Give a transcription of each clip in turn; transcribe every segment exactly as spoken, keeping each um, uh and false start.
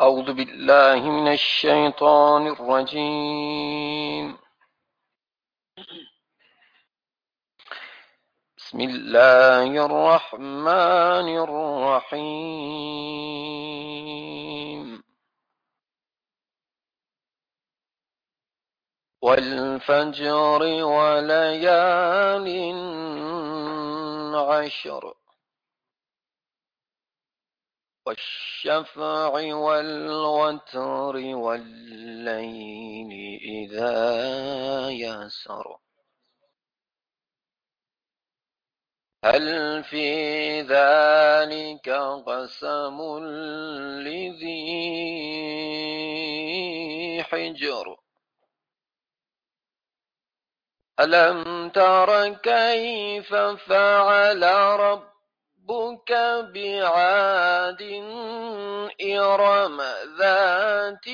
أعوذ بالله من الشيطان الرجيم. بسم الله الرحمن الرحيم. والفجر وليال عشر والشفع والوتر والليل إذا يسر هل في ذلك قسم لذي حجر ألم تر كيف فعل ربك بعاد إرم ذات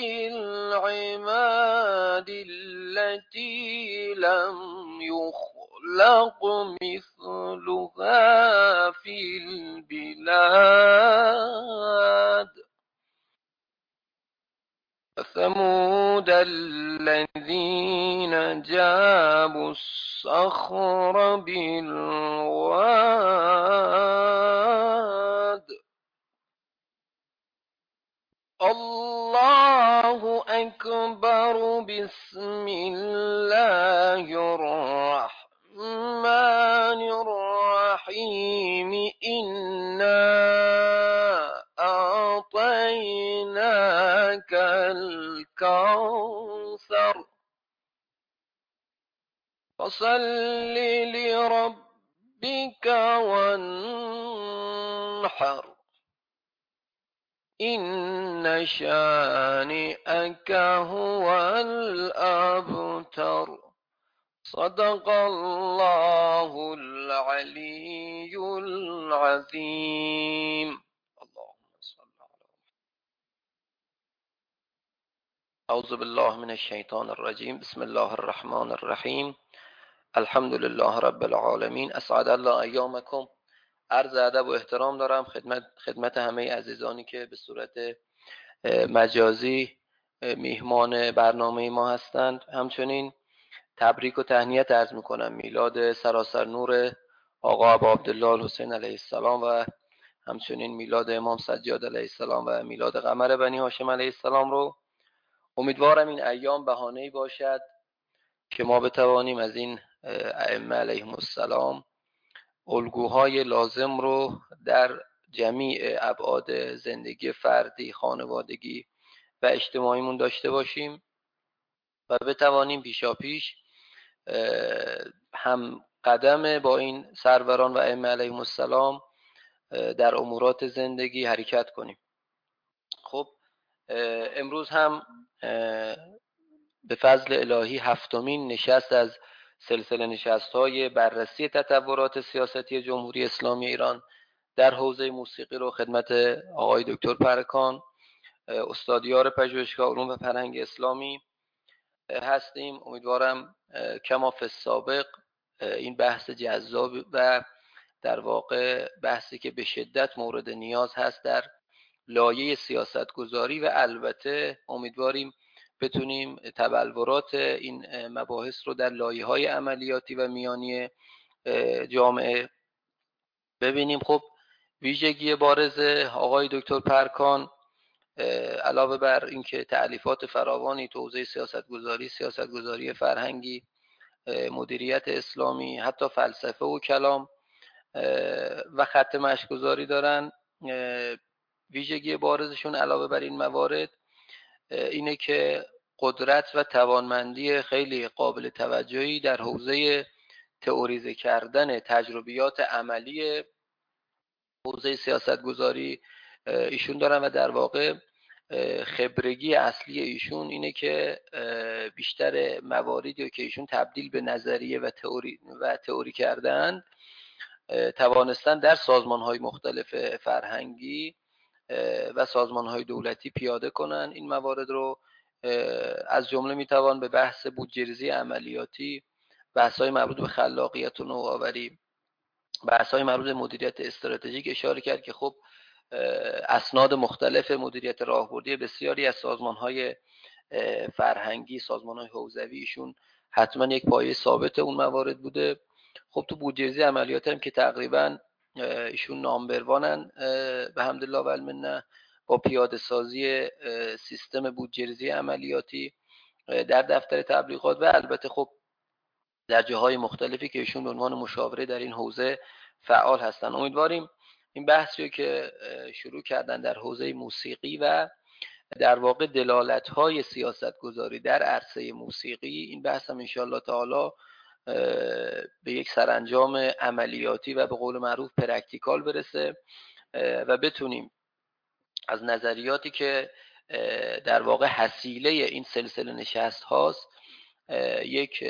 العماد التي لم يخلق مثلها في البلاد وثمود الذين جابوا الصخر بالواد الله أكبر. بسم الله الرحمن الرحيم. إنا أعطيناك الكوثر فصل لربك وانحر إن شانئك هو الأبتر. صدق الله العلي العظيم. اللهم صل على أعوذ بالله من الشيطان الرجيم. بسم الله الرحمن الرحيم. الحمد لله رب العالمین. اسعد الله ایامکم. عرض ادب و احترام دارم خدمت خدمت همه عزیزانی که به صورت مجازی میهمان برنامه ما هستند. همچنین تبریک و تهنیت عرض میکنم میلاد سراسر نور آقا ابا عبدالله الحسین علیه السلام و همچنین میلاد امام سجاد علیه السلام و میلاد قمر بنی هاشم علیه السلام رو. امیدوارم این ایام بهانه‌ای باشد که ما بتوانیم از این ائمه علیهم السلام الگوهای لازم رو در جمیع ابعاد زندگی فردی، خانوادگی و اجتماعیمون داشته باشیم و بتوانیم پیشاپیش هم قدم با این سروران و ائمه علیهم السلام در امورات زندگی حرکت کنیم. خب امروز هم به فضل الهی هفتمین نشست از سلسله نشست‌های بررسی تطورات سیاستی جمهوری اسلامی ایران در حوزه موسیقی رو خدمت آقای دکتر پرکان، استادیار پژوهشگاه علوم و فرهنگ اسلامی هستیم. امیدوارم کما فی السابق این بحث جذاب و در واقع بحثی که به شدت مورد نیاز هست در لایه سیاست گذاری و البته امیدواریم بتونیم تبلورات این مباحث رو در لایه‌های عملیاتی و میانی جامعه ببینیم. خب ویژگی بارز آقای دکتر پرکان علاوه بر اینکه تألیفات فراوانی تو حوزه سیاستگذاری، سیاستگذاری فرهنگی، مدیریت اسلامی، حتی فلسفه و کلام و خط مشی‌گذاری دارن، ویژگی بارزشون علاوه بر این موارد اینه که قدرت و توانمندی خیلی قابل توجهی در حوزه تئوریزه کردن تجربیات عملی حوزه سیاستگذاری ایشون دارن و در واقع خبرگی اصلی ایشون اینه که بیشتر مواردی که ایشون تبدیل به نظریه و تئوری و تئوری کردن توانستن در سازمان‌های مختلف فرهنگی و سازمان‌های دولتی پیاده کنن. این موارد رو از جمله میتوان به بحث بودجه‌ریزی عملیاتی، بحث‌های مربوط به خلاقیت و نوآوری، بحث‌های مربوط به مدیریت استراتژیک اشاره کرد که خب اسناد مختلف مدیریت راهبردی بسیاری از سازمان‌های فرهنگی، سازمان‌های حوزوی، ایشون حتما یک پایه ثابت اون موارد بوده. خب تو بودجه‌ریزی عملیات هم که تقریبا ایشون نامبروانن به حمدالله و المنه، با پیاده سازی سیستم بودجه‌ریزی عملیاتی در دفتر تبلیغات و البته خب در جاهای مختلفی که ایشون به عنوان مشاوره در این حوزه فعال هستن. امیدواریم این بحثی که شروع کردن در حوزه موسیقی و در واقع دلالت‌های سیاستگذاری در عرصه موسیقی، این بحث هم انشاءالله تعالی به یک سرانجام عملیاتی و به قول معروف پرکتیکال برسه و بتونیم از نظریاتی که در واقع حصیله این سلسله نشست هاست یک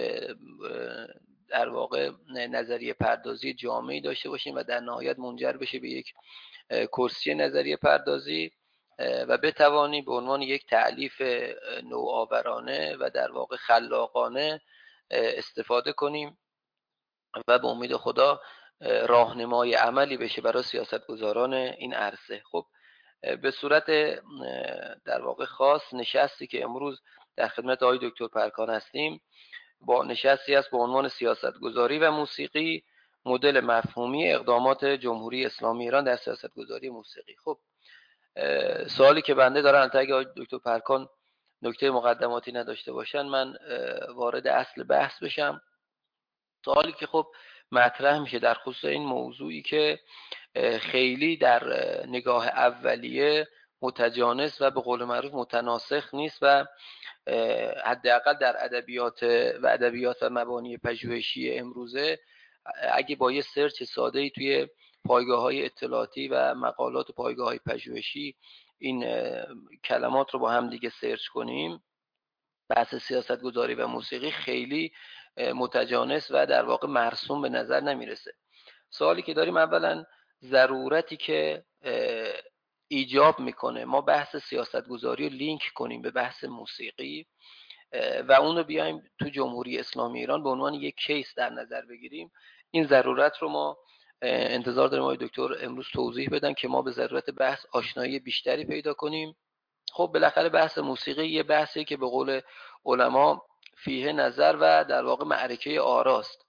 در واقع نظریه پردازی جامعی داشته باشیم و در نهایت منجر بشه به یک کرسی نظریه پردازی و بتوانیم به عنوان یک تألیف نوآورانه و در واقع خلاقانه استفاده کنیم و به امید خدا راهنمای عملی بشه برای سیاستگزاران این عرصه. خب به صورت در واقع خاص نشستی که امروز در خدمت آقای دکتر پرکان هستیم، با نشستی است با عنوان سیاستگذاری و موسیقی، مدل مفهومی اقدامات جمهوری اسلامی ایران در سیاستگذاری موسیقی. خب سوالی که بنده دارم، اگه آقای دکتر پرکان نکته مقدماتی نداشته باشن من وارد اصل بحث بشم. سوالی که خب مطرح میشه در خصوص این موضوعی که خیلی در نگاه اولیه متجانس و به قول معروف متناسخ نیست و حداقل در ادبیات و ادبیات و مبانی پژوهشی امروزه اگه با یه سرچ ساده‌ای توی پایگاه‌های اطلاعاتی و مقالات پایگاه‌های پژوهشی این کلمات رو با هم دیگه سرچ کنیم، بحث سیاستگذاری و موسیقی خیلی متجانس و در واقع مرسوم به نظر نمیرسه. سوالی که داریم اولا ضرورتی که ایجاب میکنه ما بحث سیاستگذاری رو لینک کنیم به بحث موسیقی و اون رو بیایم تو جمهوری اسلامی ایران به عنوان یک کیس در نظر بگیریم، این ضرورت رو ما انتظار داریم آقای دکتر امروز توضیح بدن که ما به ضرورت بحث آشنایی بیشتری پیدا کنیم. خب بالاخره بحث موسیقی یه بحثی که به قول علما فیه نظر و در واقع معرکه آراست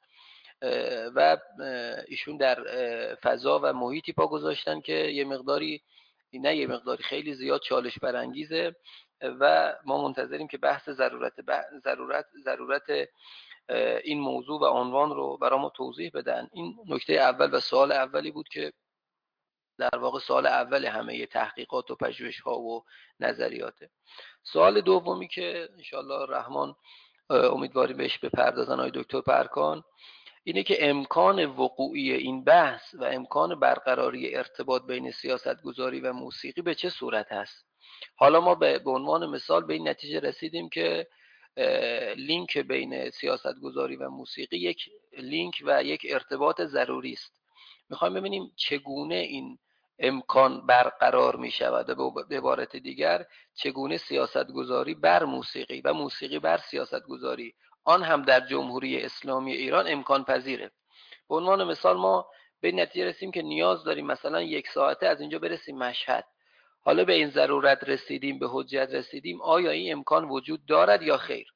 و ایشون در فضا و محیطی پا گذاشتن که یه مقداری نه یه مقداری خیلی زیاد چالش برانگیزه و ما منتظریم که بحث ضرورت ضرورت ضرورت این موضوع و عنوان رو برای ما توضیح بدن. این نکته اول و سوال اولی بود که در واقع سوال اول همه تحقیقات و پژوهش ها و نظریاته. سوال دومی که انشالله رحمان امیدواریم بهش بپردازن آقای دکتر پرکان، اینه که امکان وقوعی این بحث و امکان برقراری ارتباط بین سیاستگذاری و موسیقی به چه صورت هست. حالا ما به عنوان مثال به این نتیجه رسیدیم که لینک بین سیاستگذاری و موسیقی یک لینک و یک ارتباط ضروری است. میخوایم ببینیم چگونه این امکان برقرار می شود و به عبارت دیگر چگونه سیاستگذاری بر موسیقی و موسیقی بر سیاستگذاری آن هم در جمهوری اسلامی ایران امکان پذیره. به عنوان مثال ما به نتیجه رسیدیم که نیاز داریم مثلا یک ساعته از اینجا برسیم مشهد. حالا به این ضرورت رسیدیم، به حجت رسیدیم، آیا این امکان وجود دارد یا خیر؟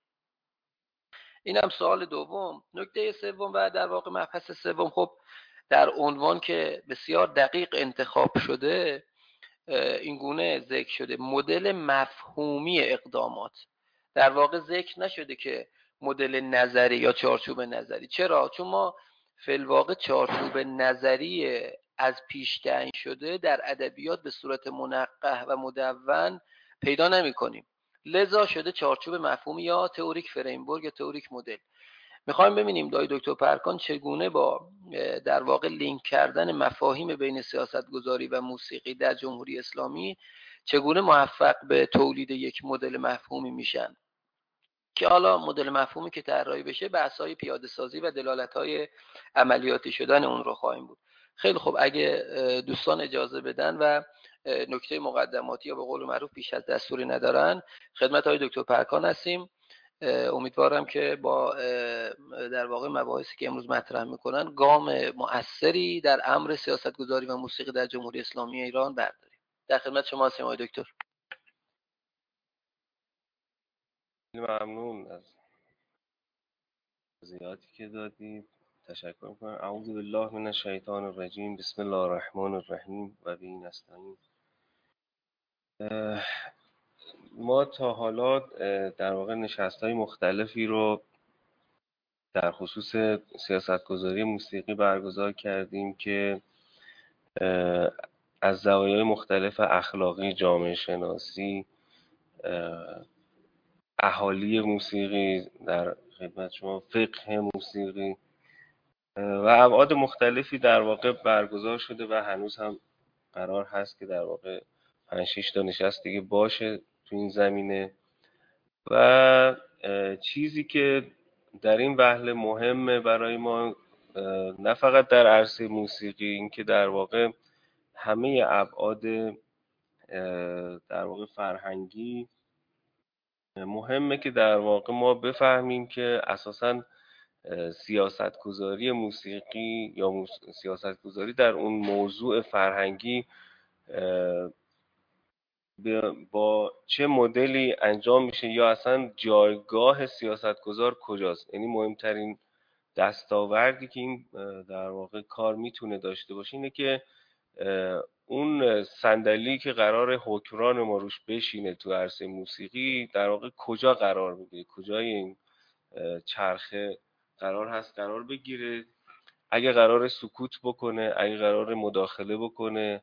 این هم سوال دوم. نکته سوم و در واقع مبحث سوم، خب در عنوان که بسیار دقیق انتخاب شده این گونه ذکر شده مدل مفهومی اقدامات. در واقع ذکر نشده که مدل نظری یا چارچوب نظری. چرا؟ چون ما فی الواقع چارچوب نظری از پیش تعیین شده در ادبیات به صورت منقح و مدون پیدا نمی کنیم. لذا شده چارچوب مفهومی یا تئوریک فریمورک یا تئوریک مدل. میخوایم ببینیم دای دکتر پرکان چگونه با در واقع لینک کردن مفاهیم بین سیاستگذاری و موسیقی در جمهوری اسلامی چگونه موفق به تولید یک مدل مفهومی میشن که حالا مدل مفهومی که طراحی بشه بحث‌های پیاده سازی و دلالت‌های عملیاتی شدن اون رو خواهیم بود. خیلی خب اگه دوستان اجازه بدن و نکته مقدماتی یا به قول معروف پیش از دستوری ندارن، خدمت های دکتر پرکان هستیم امیدوارم که با در واقع مباحثی که امروز مطرح میکنن گام مؤثری در امر سیاستگذاری و موسیقی در جمهوری اسلامی ایران برداریم. در خدمت شما هستیم آقای دکتر. ممنون از توضیحاتی که دادید. تشکر میکنم. اعوذ بالله من الشیطان الرجیم. بسم الله الرحمن الرحیم و به نستعین. ما تا حالا در واقع نشست‌های مختلفی رو در خصوص سیاستگذاری موسیقی برگزار کردیم که از زوایای مختلف اخلاقی، جامعه شناسی، اهالی موسیقی در خدمت شما، فقه موسیقی و ابعاد مختلفی در واقع برگزار شده و هنوز هم قرار هست که در واقع پنج شش تا نشست دیگه باشه تو این زمینه. و چیزی که در این وهله مهمه برای ما، نه فقط در عرصه موسیقی، این که در واقع همه ابعاد در واقع فرهنگی مهمه که در واقع ما بفهمیم که اساساً سیاستگذاری موسیقی یا موس... سیاستگذاری در اون موضوع فرهنگی با چه مدلی انجام میشه یا اصلا جایگاه سیاستگذار کجاست. یعنی مهمترین دستاوردی که این در واقع کار میتونه داشته باشه اینه که اون صندلی که قرار حکمران ما روش بشینه تو عرصه موسیقی در واقع کجا قرار میگیره، کجای این چرخه قرار هست قرار بگیره. اگه قرار سکوت بکنه، اگه قرار مداخله بکنه،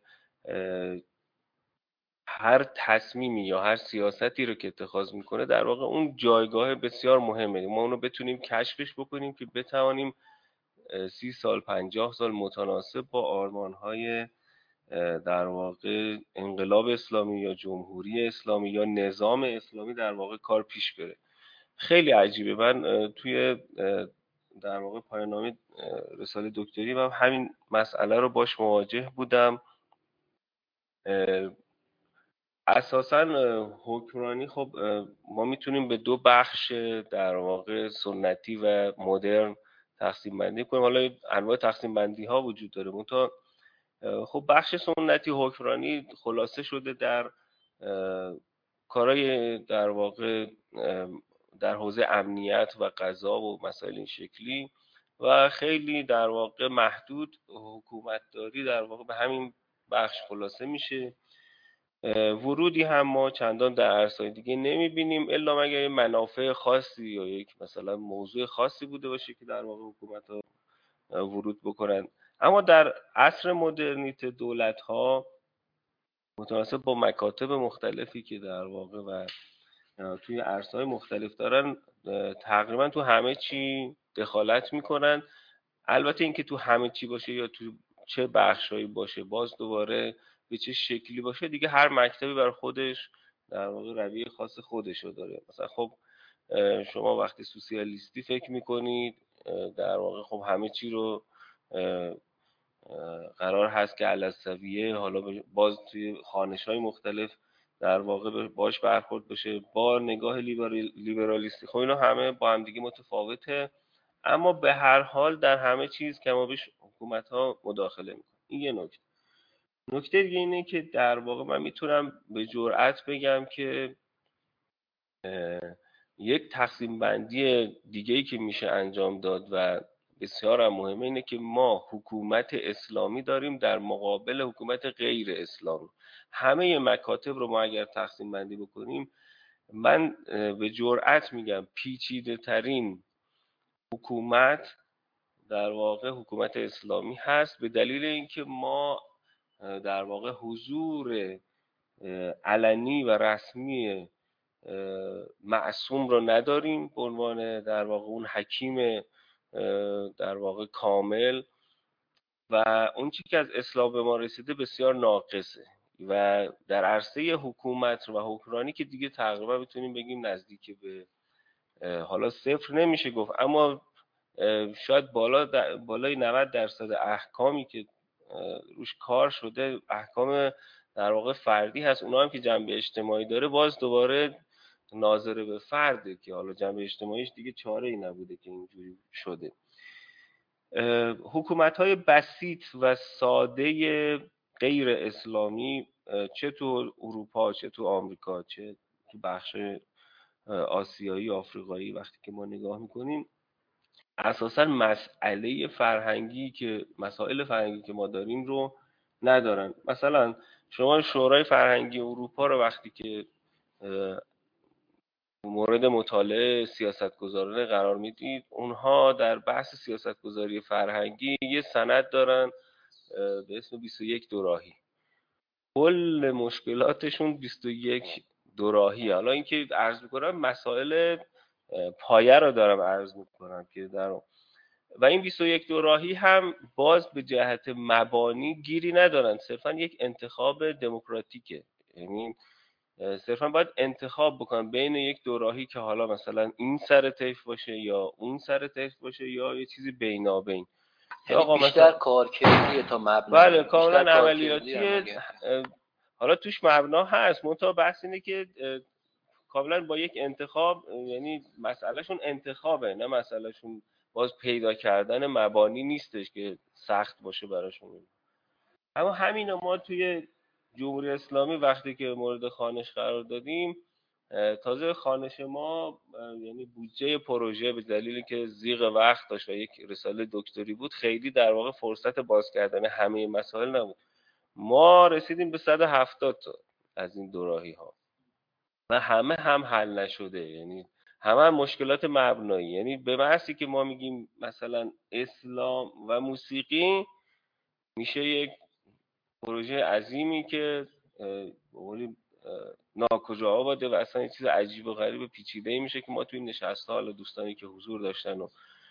هر تصمیمی یا هر سیاستی رو که اتخاذ میکنه در واقع اون جایگاه بسیار مهمه. ما اونو بتونیم کشفش بکنیم که بتوانیم سی سال پنجاه سال متناسب با آرمانهای در واقع انقلاب اسلامی یا جمهوری اسلامی یا نظام اسلامی در واقع کار پیش بره. خیلی عجیبه. من توی در واقع پایان‌نامه رساله دکتری من همین مسئله رو باش مواجه بودم. اساساً حکمرانی خب ما میتونیم به دو بخش در واقع سنتی و مدرن تقسیم بندی کنیم. حالا انواع تقسیم بندی ها وجود داره. منتها خب بخش سنتی حکمرانی خلاصه شده در کارهای در واقع در حوزه امنیت و قضا و مسائل این شکلی و خیلی در واقع محدود حکومتداری در واقع به همین بخش خلاصه میشه. ورودی هم ما چندان در عرصه‌های دیگه نمیبینیم الا مگر منافع خاصی یا یک مثلا موضوع خاصی بوده باشه که در واقع حکومت‌ها ورود بکنن. اما در عصر مدرنیته دولت‌ها متناسب با مکاتب مختلفی که در واقع و توی عرصه‌های مختلف دارن تقریبا تو همه چی دخالت میکنن. البته اینکه تو همه چی باشه یا تو چه بخشایی باشه، باز دوباره به چه شکلی باشه، دیگه هر مکتبی بر خودش در واقع رویه خاص خودشو داره. مثلا خب شما وقتی سوسیالیستی فکر میکنید در واقع خب همه چی رو قرار هست که علالسویه، حالا باز توی خوانش‌های مختلف در واقع باش برخورد بشه با نگاه لیبرالیستی. خب اینا همه با هم دیگه متفاوته، اما به هر حال در همه چیز کما بیش حکومت‌ها مداخله میکنن. این یه نکته. نکته دیگه اینه که در واقع من میتونم به جرئت بگم که یک تقسیم بندی دیگه‌ای که میشه انجام داد و بسیار هم مهمه اینه که ما حکومت اسلامی داریم در مقابل حکومت غیر اسلامی. همه مکاتب رو ما اگر تقسیم بندی بکنیم، من به جرئت میگم پیچیده ترین حکومت در واقع حکومت اسلامی هست، به دلیل اینکه ما در واقع حضور علنی و رسمی معصوم رو نداریم به عنوان در واقع اون حکیم در واقع کامل و اون چیزی که از اسلام به ما رسیده بسیار ناقصه و در عرصه حکومت و حکمرانی که دیگه تقریبا بتونیم بگیم نزدیک به حالا صفر نمیشه گفت، اما شاید بالا بالای نود درصد احکامی که روش کار شده احکام در واقع فردی هست. اونا هم که جنبه اجتماعی داره باز دوباره ناظر به فرده که حالا جنبه اجتماعیش دیگه چاره ای نبوده که اینجوری شده. حکومت‌های بسیط و ساده غیر اسلامی چه تو اروپا چه تو آمریکا چه تو بخش آسیایی آفریقایی وقتی که ما نگاه میکنیم اساساً مسئله فرهنگی که مسائل فرهنگی که ما داریم رو ندارن. مثلا شما شورای فرهنگی اروپا رو وقتی که مورد مطالعه سیاستگزاران قرار میدید، اونها در بحث سیاستگذاری فرهنگی یه سند دارن به اسم بیست و یک دوراهی. کل مشکلاتشون بیست و یک دوراهی. حالا اینکه عرض میکنم مسائل پایه رو دارم عرض میکنم که در و این بیست و یک دوراهی هم باز به جهت مبانی گیری ندارن، صرفا یک انتخاب دموکراتیکه. یعنی صرفا باید انتخاب بکنن بین یک دوراهی که حالا مثلا این سر طیف باشه یا اون سر طیف باشه یا یه چیزی بینابین. یعنی بیشتر مثلا... کارکردیه تا مبنا. بله کاملا عملیاتیه. حالا توش مبنا هست، منتها بحث اینه که کاملا با یک انتخاب، یعنی مسئلهشون انتخابه، نه مسئلهشون باز پیدا کردن مبانی نیستش که سخت باشه براشون. اما همین ما توی جمهوری اسلامی وقتی که مورد خوانش قرار دادیم، تازه خوانش ما یعنی بودجه پروژه به دلیلی که زیغ وقت داشت و یک رساله دکتری بود، خیلی در واقع فرصت باز کردن همه مسائل نبود. ما رسیدیم به صد و هفتاد تا از این دوراهی ها و همه هم حل نشده. یعنی همه هم مشکلات مبنایی. یعنی به محضی که ما میگیم مثلا اسلام و موسیقی، میشه یک پروژه عظیمی که بقولی ناکجا آباده و اصلا یه چیز عجیب و غریب و پیچیده میشه که ما توی این نشست‌ها، حالا دوستانی که حضور داشتن و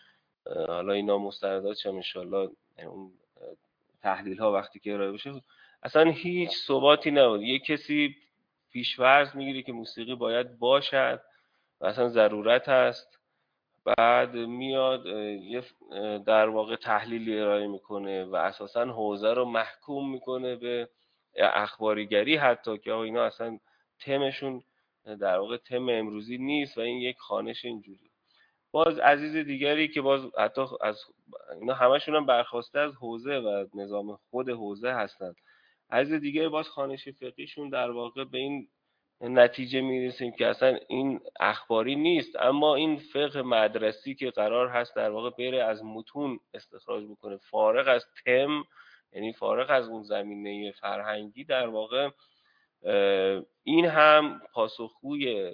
حالا اینا مستنداتش هم انشالله اون تحلیل ها وقتی که ارائه بشه، اصلا هیچ ثباتی نبود. یه کسی پیش‌فرض میگیره که موسیقی باید باشد و اصلا ضرورت هست، بعد میاد یه در واقع تحلیلی ارائه میکنه و اساسا حوزه رو محکوم میکنه به اخباریگری، حتی که اینا اصلا تمشون در واقع تم امروزی نیست و این یک خوانش اینجوری. باز عزیز دیگری که باز حتی از اینا همشون هم برخواسته از حوزه و نظام خود حوزه هستن، عزیز دیگری باز خوانش فقهیشون در واقع به این نتیجه میرسیم که اصلا این اخباری نیست، اما این فقه مدرسی که قرار هست در واقع بره از متون استخراج بکنه، فارغ از تم، یعنی فارغ از اون زمینه فرهنگی، در واقع این هم پاسخگوی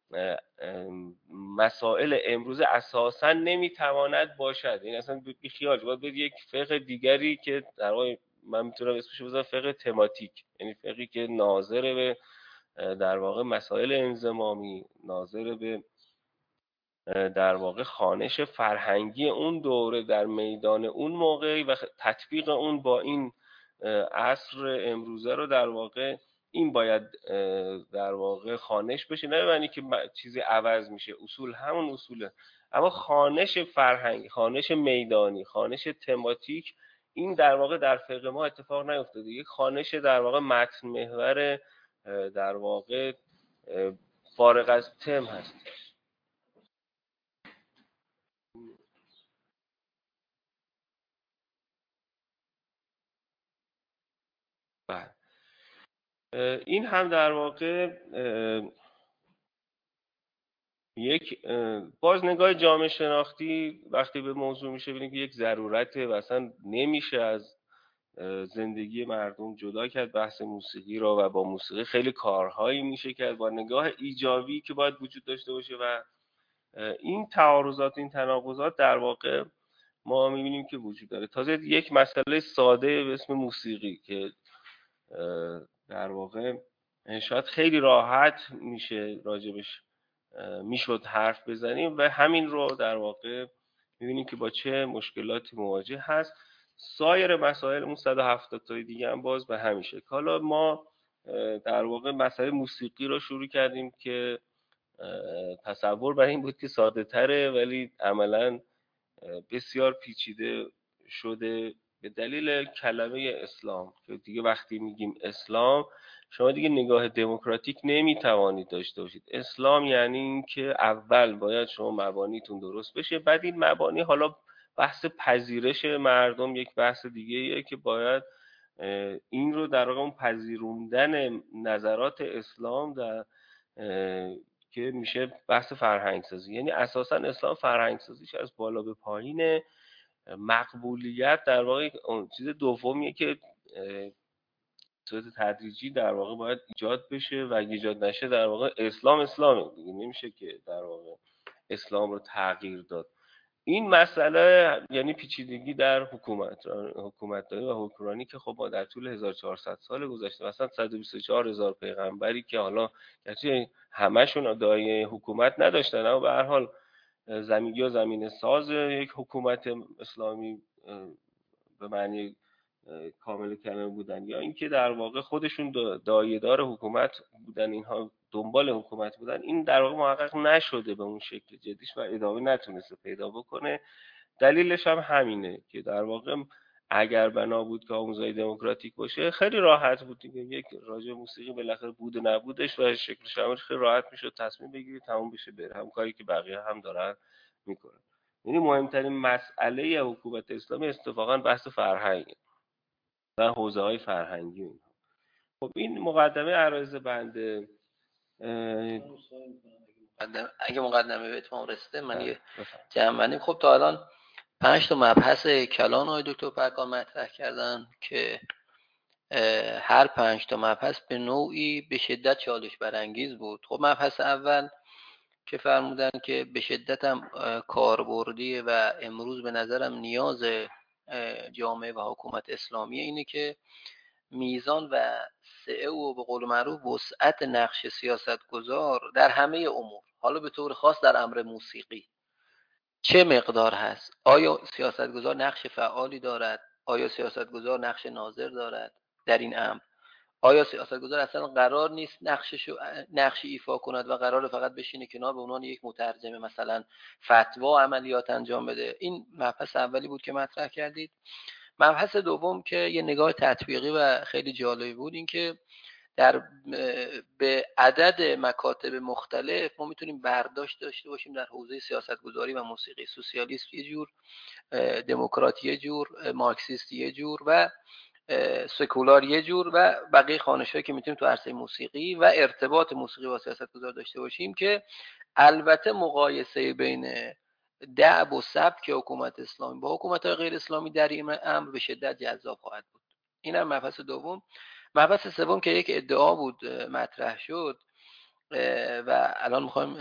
مسائل امروز اساسا نمیتواند باشد. این اصلا بی خیال باید بید یک فقه دیگری که در واقع من میتونم اسمش بذارم فقه تماتیک، یعنی فقهی که ناظر به در واقع مسائل انضمامی، ناظر به در واقع خوانش فرهنگی اون دوره در میدان اون موقعی و تطبیق اون با این عصر امروزه رو در واقع این باید در واقع خوانش بشه. نه معنی که چیزی عوض میشه، اصول همون اصوله، اما خوانش فرهنگی، خوانش میدانی، خوانش تماتیک، این در واقع در فقه ما اتفاق نیفتاده. یک خوانش در واقع متن محور در واقع فارغ از تم هست. بله. این هم در واقع یک باز نگاه جامعه شناختی وقتی به موضوع میشه ببینید که یک ضرورته و اصلا نمیشه از زندگی مردم جدا کرد بحث موسیقی رو و با موسیقی خیلی کارهایی میشه کرد با نگاه ایجابی که باید وجود داشته باشه و این تعارضات، این تناقضات در واقع ما میبینیم که وجود داره. تازه یک مسئله ساده به اسم موسیقی که در واقع شاید خیلی راحت میشه راجبش میشد حرف بزنیم و همین رو در واقع میبینیم که با چه مشکلاتی مواجه هست. سایر مسائل اون صد و هفتاد تای دیگه هم باز به همین شکل. حالا ما در واقع مسئله موسیقی رو شروع کردیم که تصور بر این بود که ساده تره ولی عملاً بسیار پیچیده شده به دلیل کلمه اسلام که دیگه وقتی میگیم اسلام شما دیگه نگاه دموکراتیک نمیتوانید داشته باشید. اسلام یعنی این که اول باید شما مبانیتون درست بشه، بعد این مبانی، حالا بحث پذیرش مردم یک بحث دیگه ایه که باید این رو در واقع اون پذیروندن نظرات اسلام در که میشه بحث فرهنگ سازی. یعنی اساسا اسلام فرهنگ سازیش از بالا به پایینه. مقبولیت در واقع اون چیز دومیه که صورت تدریجی در واقع باید ایجاد بشه و اگه ایجاد نشه در واقع اسلام اسلامه دیگه، نمیشه که در واقع اسلام رو تغییر داد. این مسئله یعنی پیچیدگی در حکومت حکومتداری و حکمرانی که خب ما در طول هزار و چهارصد سال گذشته مثلا صد و بیست و چهار هزار پیغمبری که حالا گرچه همشون دایه حکومت نداشتن اما به هر حال زمین یا زمین ساز یک حکومت اسلامی به معنی کامل کلمه بودن یا اینکه در واقع خودشون دایه‌دار حکومت بودن، اینها دنبال حکومت بودن، این در واقع محقق نشده به اون شکل جدیش و ادامه نتونسته پیدا بکنه. دلیلش هم همینه که در واقع اگر بنا بود که آموزهای دموکراتیک باشه خیلی راحت بود دیگه، یک راجع موسیقی بالاخره بود و نبودش و شکلش هم خیلی راحت میشد تصمیم بگیرید تموم بشه بره، هم کاری که بقیه هم دارن میکنن. یعنی مهمترین مسئله حکومت اسلامی اتفاقا بحث فرهنگه و حوزه های فرهنگی اون. خب این مقدمه عرایض بنده. اگه مقدمه به اتمام رسیده من یه جمع. خب تا الان پنج تا مبحث کلان آقای دکتر پرکان مطرح کردن که هر پنج تا مبحث به نوعی به شدت چالش برانگیز بود. خب مبحث اول که فرمودن که به شدت هم کاربردی و امروز به نظرم نیاز جامعه و حکومت اسلامی اینه که میزان و سعه و به قول معروف وسعت نقش سیاستگزار در همه امور، حالا به طور خاص در امر موسیقی چه مقدار هست؟ آیا سیاستگزار نقش فعالی دارد؟ آیا سیاستگزار نقش ناظر دارد در این امر؟ آیا سیاستگزار اصلا قرار نیست نقششو نقشی ایفا کند و قرار فقط بشینه کنار به عنوان یک مترجم مثلا فتوا عملیات انجام بده؟ این مبحث اولی بود که مطرح کردید. مبحث دوم که یه نگاه تطبیقی و خیلی جالبی بود، این که در به عدد مکاتب مختلف ما میتونیم برداشت داشته باشیم در حوزه سیاستگذاری و موسیقی. سوسیالیست یه جور، دموکرات یه جور، مارکسیست یه جور و سکولار یه جور و بقیه خوانش‌هایی که میتونیم تو عرصه موسیقی و ارتباط موسیقی با سیاستگذار داشته باشیم که البته مقایسه بین دعب و سبک حکومت اسلامی با حکومت‌های غیر اسلامی در این امر به شدت جذاب خواهد بود. این هم مبحث دوم. مبحث سوم که یک ادعا بود مطرح شد و الان میخوایم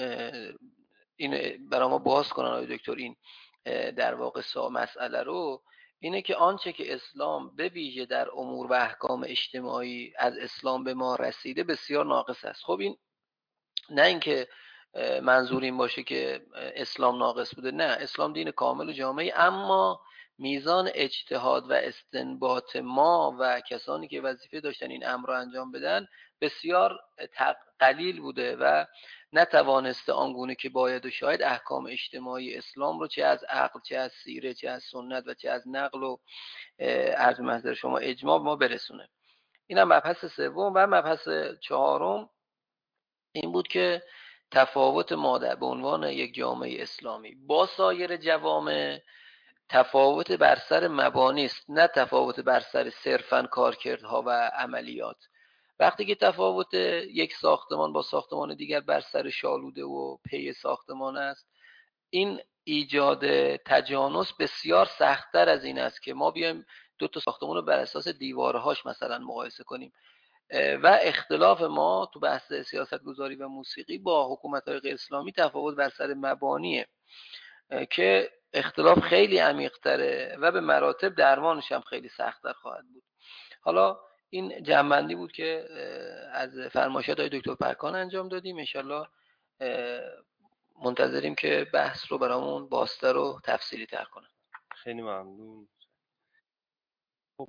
این برای ما باز کنن آقای دکتر این در واقع سا مسئله رو، اینه که آنچه که اسلام به ویژه در امور و احکام اجتماعی از اسلام به ما رسیده بسیار ناقص است. خب این نه اینکه منظور این باشه که اسلام ناقص بوده، نه، اسلام دین کامل و جامعی، اما میزان اجتهاد و استنباط ما و کسانی که وظیفه داشتن این امر رو انجام بدن بسیار قلیل بوده و نتوانسته آنگونه که باید و شاید احکام اجتماعی اسلام رو چه از عقل، چه از سیره، چه از سنت و چه از نقل و عرض محضر شما اجماع ما برسونه. این هم مبحث سوم. و مبحث چهارم این بود که تفاوت ما در به عنوان یک جامعه اسلامی با سایر جوامع تفاوت بر سر مبانی است، نه تفاوت بر سر صرفاً کارکردها و عملیات. وقتی که تفاوت یک ساختمان با ساختمان دیگر بر سر شالوده و پی ساختمان است، این ایجاد تجانس بسیار سخت‌تر از این است که ما بیایم دو تا ساختمان رو بر اساس دیوارهاش مثلا مقایسه کنیم. و اختلاف ما تو بحث سیاست گذاری و موسیقی با حکومت‌های غیر اسلامی تفاوت بر سر مبانیه که اختلاف خیلی عمیق‌تره و به مراتب درمانش هم خیلی سخت‌تر خواهد بود. حالا این جمع‌بندی بود که از فرمایشات های دکتر پرکان انجام دادیم. انشالله منتظریم که بحث رو برامون بازتر و تفصیلی تر کنن. خیلی ممنون. خب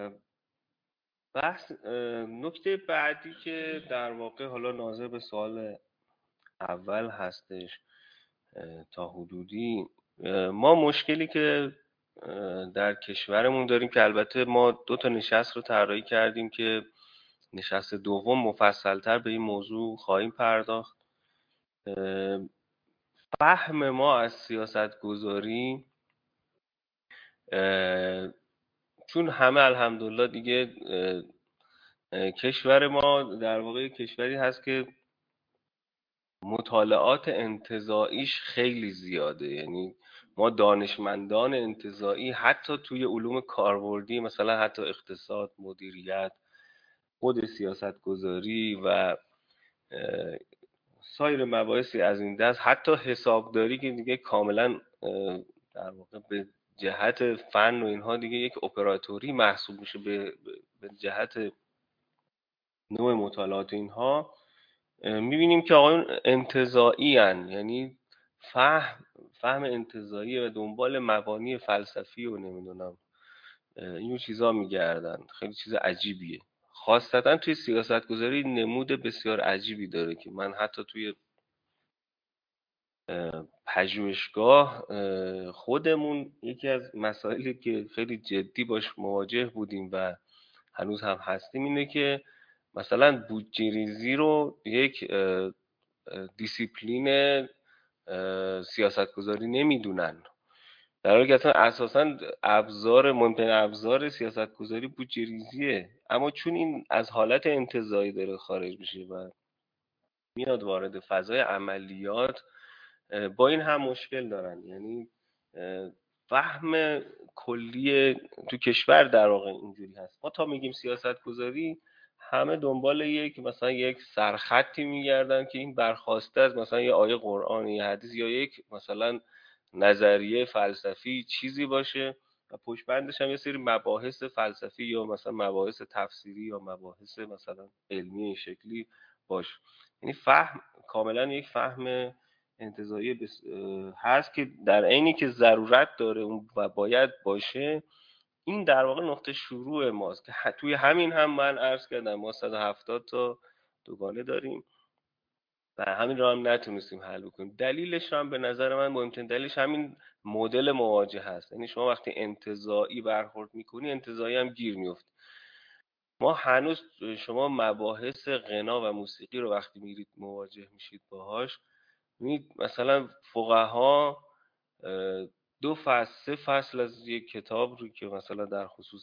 بحث نکته بعدی که در واقع حالا ناظر به سوال اول هستش تا حدودی، ما مشکلی که در کشورمون داریم که البته ما دو تا نشست رو طراحی کردیم که نشست دوم مفصلتر به این موضوع خواهیم پرداخت. فهم ما از سیاست گذاری، چون همه الحمدلله دیگه کشور ما در واقع کشوری هست که مطالعات انتزاعیش خیلی زیاده، یعنی ما دانشمندان انتزاعی حتی توی علوم کاربردی، مثلا حتی اقتصاد، مدیریت، خود سیاست گذاری و سایر مباحثی از این دست، حتی حسابداری که دیگه کاملا در واقع به جهت فن و اینها دیگه یک اپراتوری محسوب میشه، به به جهت نوع مطالعات اینها میبینیم که آقایون انتزاعی هن، یعنی فهم فهم انتزاعی و دنبال مبانی فلسفی و نمیدونم این چیزا میگردن. خیلی چیز عجیبیه، خاصتا توی سیاست گذاری نمود بسیار عجیبی داره که من حتی توی پژوهشگاه خودمون یکی از مسائلی که خیلی جدی باش مواجه بودیم و هنوز هم هستیم اینه که مثلا بودجه ریزی رو یک دیسیپلین سیاست گذاری نمیدونن، در حالی که اصلا اساسا ابزار مهمترین ابزار سیاست گذاری بودجه ریزیه، اما چون این از حالت انتزاعی داره خارج میشه و میاد وارد فضای عملیات، با این هم مشکل دارن. یعنی فهم کلی تو کشور در واقع اینجوری هست، ما تا میگیم سیاست گذاری همه دنبال یک مثلا یک سرخطی میگردن که این برخواسته از مثلا یه آیه قرآن، یه حدیث، یا یک مثلا نظریه فلسفی چیزی باشه و پشت بندش هم یه سری مباحث فلسفی یا مثلا مباحث تفسیری یا مباحث مثلا علمی این شکلی باشه. یعنی فهم کاملا یک فهم انتزاعی بس... هست که در عینی که ضرورت داره و باید باشه. این در واقع نقطه شروع ماست که توی همین هم من عرض کردم ما صد و هفتاد تا دوگانه داریم و همین رو هم نتونستیم حل بکنیم. دلیلش هم به نظر من مهمترین دلیلش همین مدل مواجه هست. یعنی شما وقتی انتزاعی برخورد میکنی انتزاعی هم گیر میفتی. ما هنوز شما مباحث غنا و موسیقی رو وقتی میرید مواجه میشید باهاش، می‌بینید مثلا فقها دو فصل سه فصل از یک کتاب رو که مثلا در خصوص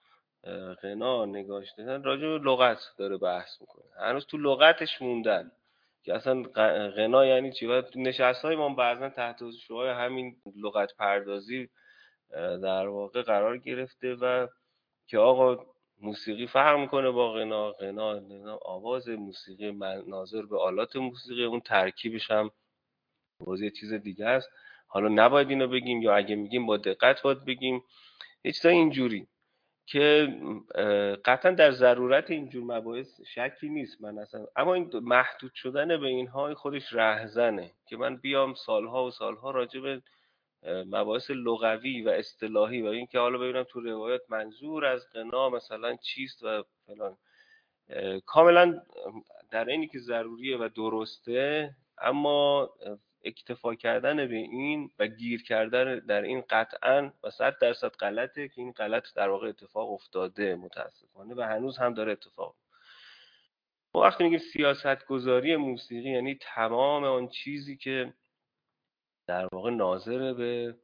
غنا نگاشته دادن راجع به لغت داره بحث میکنه، هنوز تو لغتش موندن که اصلا غنا یعنی چی. و نشست‌های ما بعضا تحت شعاع همین لغت پردازی در واقع قرار گرفته و که آقا موسیقی فرق میکنه با غنا، غنا آواز موسیقی ناظر به آلات موسیقی، اون ترکیبش هم باز یه چیز دیگه است. حالا نباید اینو بگیم یا اگه میگیم با دقت باید بگیم. یه چیزای اینجوری که قطعا در ضرورت اینجور مباحث شکی نیست من اصلا، اما این محدود شدن به اینها خودش رهزنه که من بیام سالها و سالها راجع به مباحث لغوی و اصطلاحی و اینکه حالا ببینم تو روایات منظور از غنا مثلا چیست و فلان، کاملا در اینی که ضروریه و درسته، اما اکتفا کردن به این و گیر کردن در این قطعا و صد درصد غلطه که این غلط در واقع اتفاق افتاده متاسفانه و هنوز هم داره اتفاق. ما وقتی میگیم سیاست گذاری موسیقی یعنی تمام آن چیزی که در واقع ناظر به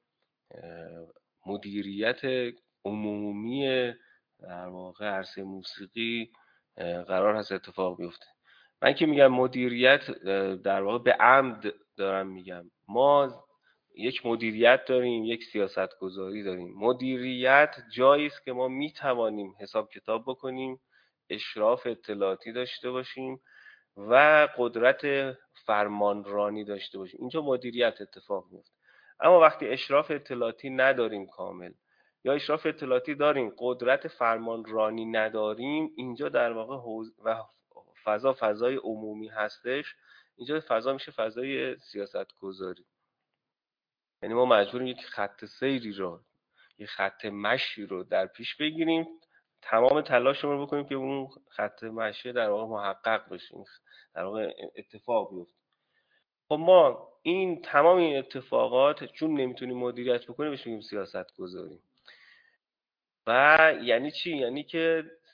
مدیریت عمومی در واقع عرصه موسیقی قرار هست اتفاق بیفته. من که میگم مدیریت در واقع به عمد دارم میگم، ما یک مدیریت داریم، یک سیاست گذاری داریم. مدیریت جایی است که ما میتوانیم حساب کتاب بکنیم، اشراف اطلاعاتی داشته باشیم و قدرت فرمانرانی داشته باشیم، اینجا مدیریت اتفاق میفته. اما وقتی اشراف اطلاعاتی نداریم کامل یا اشراف اطلاعاتی داریم قدرت فرمانرانی نداریم، اینجا در واقع حوز و فضا فضای عمومی هستش، اینجا فضا میشه فضای سیاست گذاری. یعنی ما مجبوریم یک خط سیری رو، یک خط مشی رو در پیش بگیریم، تمام تلاشمون رو بکنیم که اون خط مشی در واقع محقق بشه، در واقع اتفاق بیفته. خب ما این تمام این اتفاقات چون نمیتونیم مدیریت بکنیم بهش میگیم سیاست گذاری. و یعنی چی؟ یعنی که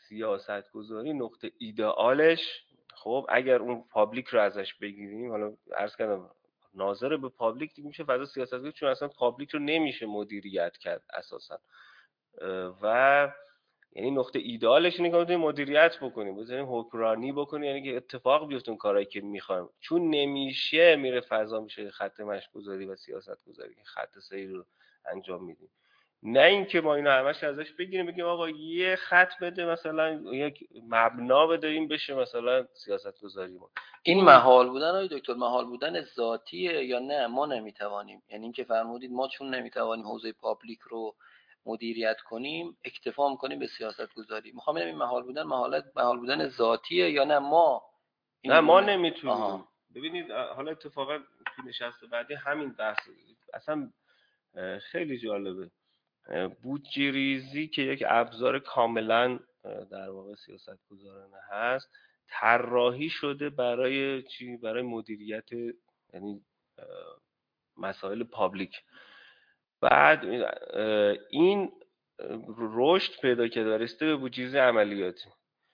سیاست گذاری نقطه ایدئالش، خب اگر اون پابلیک رو ازش بگیریم، حالا عرض کردم ناظر به پابلیک دیگه میشه فضا سیاستگذاری، چون اصلا پابلیک رو نمیشه مدیریت کرد اساسا. و یعنی نقطه ایدئالش اینه که بتونیم مدیریت بکنیم، بتونیم حکمرانی بکنیم، یعنی که اتفاق بیفته اون کارهایی که میخوایم. چون نمیشه میره فضا میشه خط مشی و سیاست گذاری که خط سیر رو انجام میدیم. نه اینکه ما اینو همش ازش بگیریم بگیم آقا یه خط بده، مثلا یک مبنا بده این بشه مثلا سیاست گذاری ما. این محال بودن آقای دکتر، محال بودن ذاتیه یا نه ما نمیتوانیم؟ یعنی اینکه فرمودید ما چون نمیتوانیم حوزه پابلیک رو مدیریت کنیم اکتفا میکنیم به سیاست گذاری. میخوام ببینم این محال بودن محالت محال بودن ذاتیه یا نه ما نه ما نمیتونیم. آها. ببینید حالا اتفاقا تو نشست بعدی همین بحث اصلا خیلی جالبه. بودجه ریزی که یک ابزار کاملا در واقع سیاست گذارانه هست، طراحی شده برای چی؟ برای مدیریت یعنی مسائل پابلیک. بعد این رشد پیدا کرده رسیده به بودجه ریزی عملیاتی.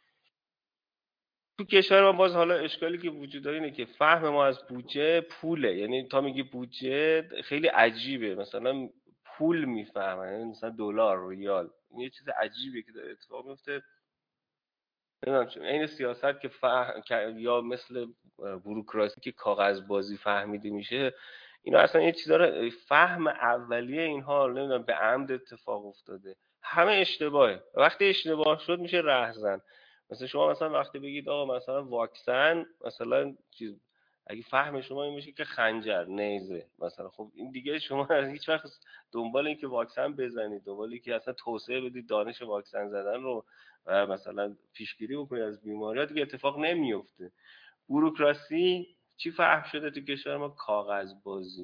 تو کشور ما باز حالا اشکالی که وجود داره اینه که فهم ما از بودجه پوله، یعنی تا میگی بودجه خیلی عجیبه، مثلا پول میفهمن، یعنی مثلا دلار، ریال، این یه چیز عجیبه که داره اتفاق میفته. نمیدونم چون این سیاست که فهم یا مثل بوروکراسی که کاغذ بازی فهمیده میشه، اینا اصلا یه چیزا رو فهم اولیه اینها نمیدونم به عمد اتفاق افتاده، همه اشتباهه. وقتی اشتباه شد میشه رهزن. مثلا شما مثلا وقتی بگید آقا مثلا واکسن مثلا چیز، اگه فهم شما این میشه که خنجر، نیزه مثلا، خب این دیگه شما هیچ وقت دنبال این که واکسن بزنید، دنبال این که اصلا توسعه بدید دانش واکسن زدن رو و مثلا پیشگیری بکنید از بیماری‌ها، دیگه اتفاق نمیفته. بوروکراسی چی فهم شده تو کشور ما؟ کاغذ بازی.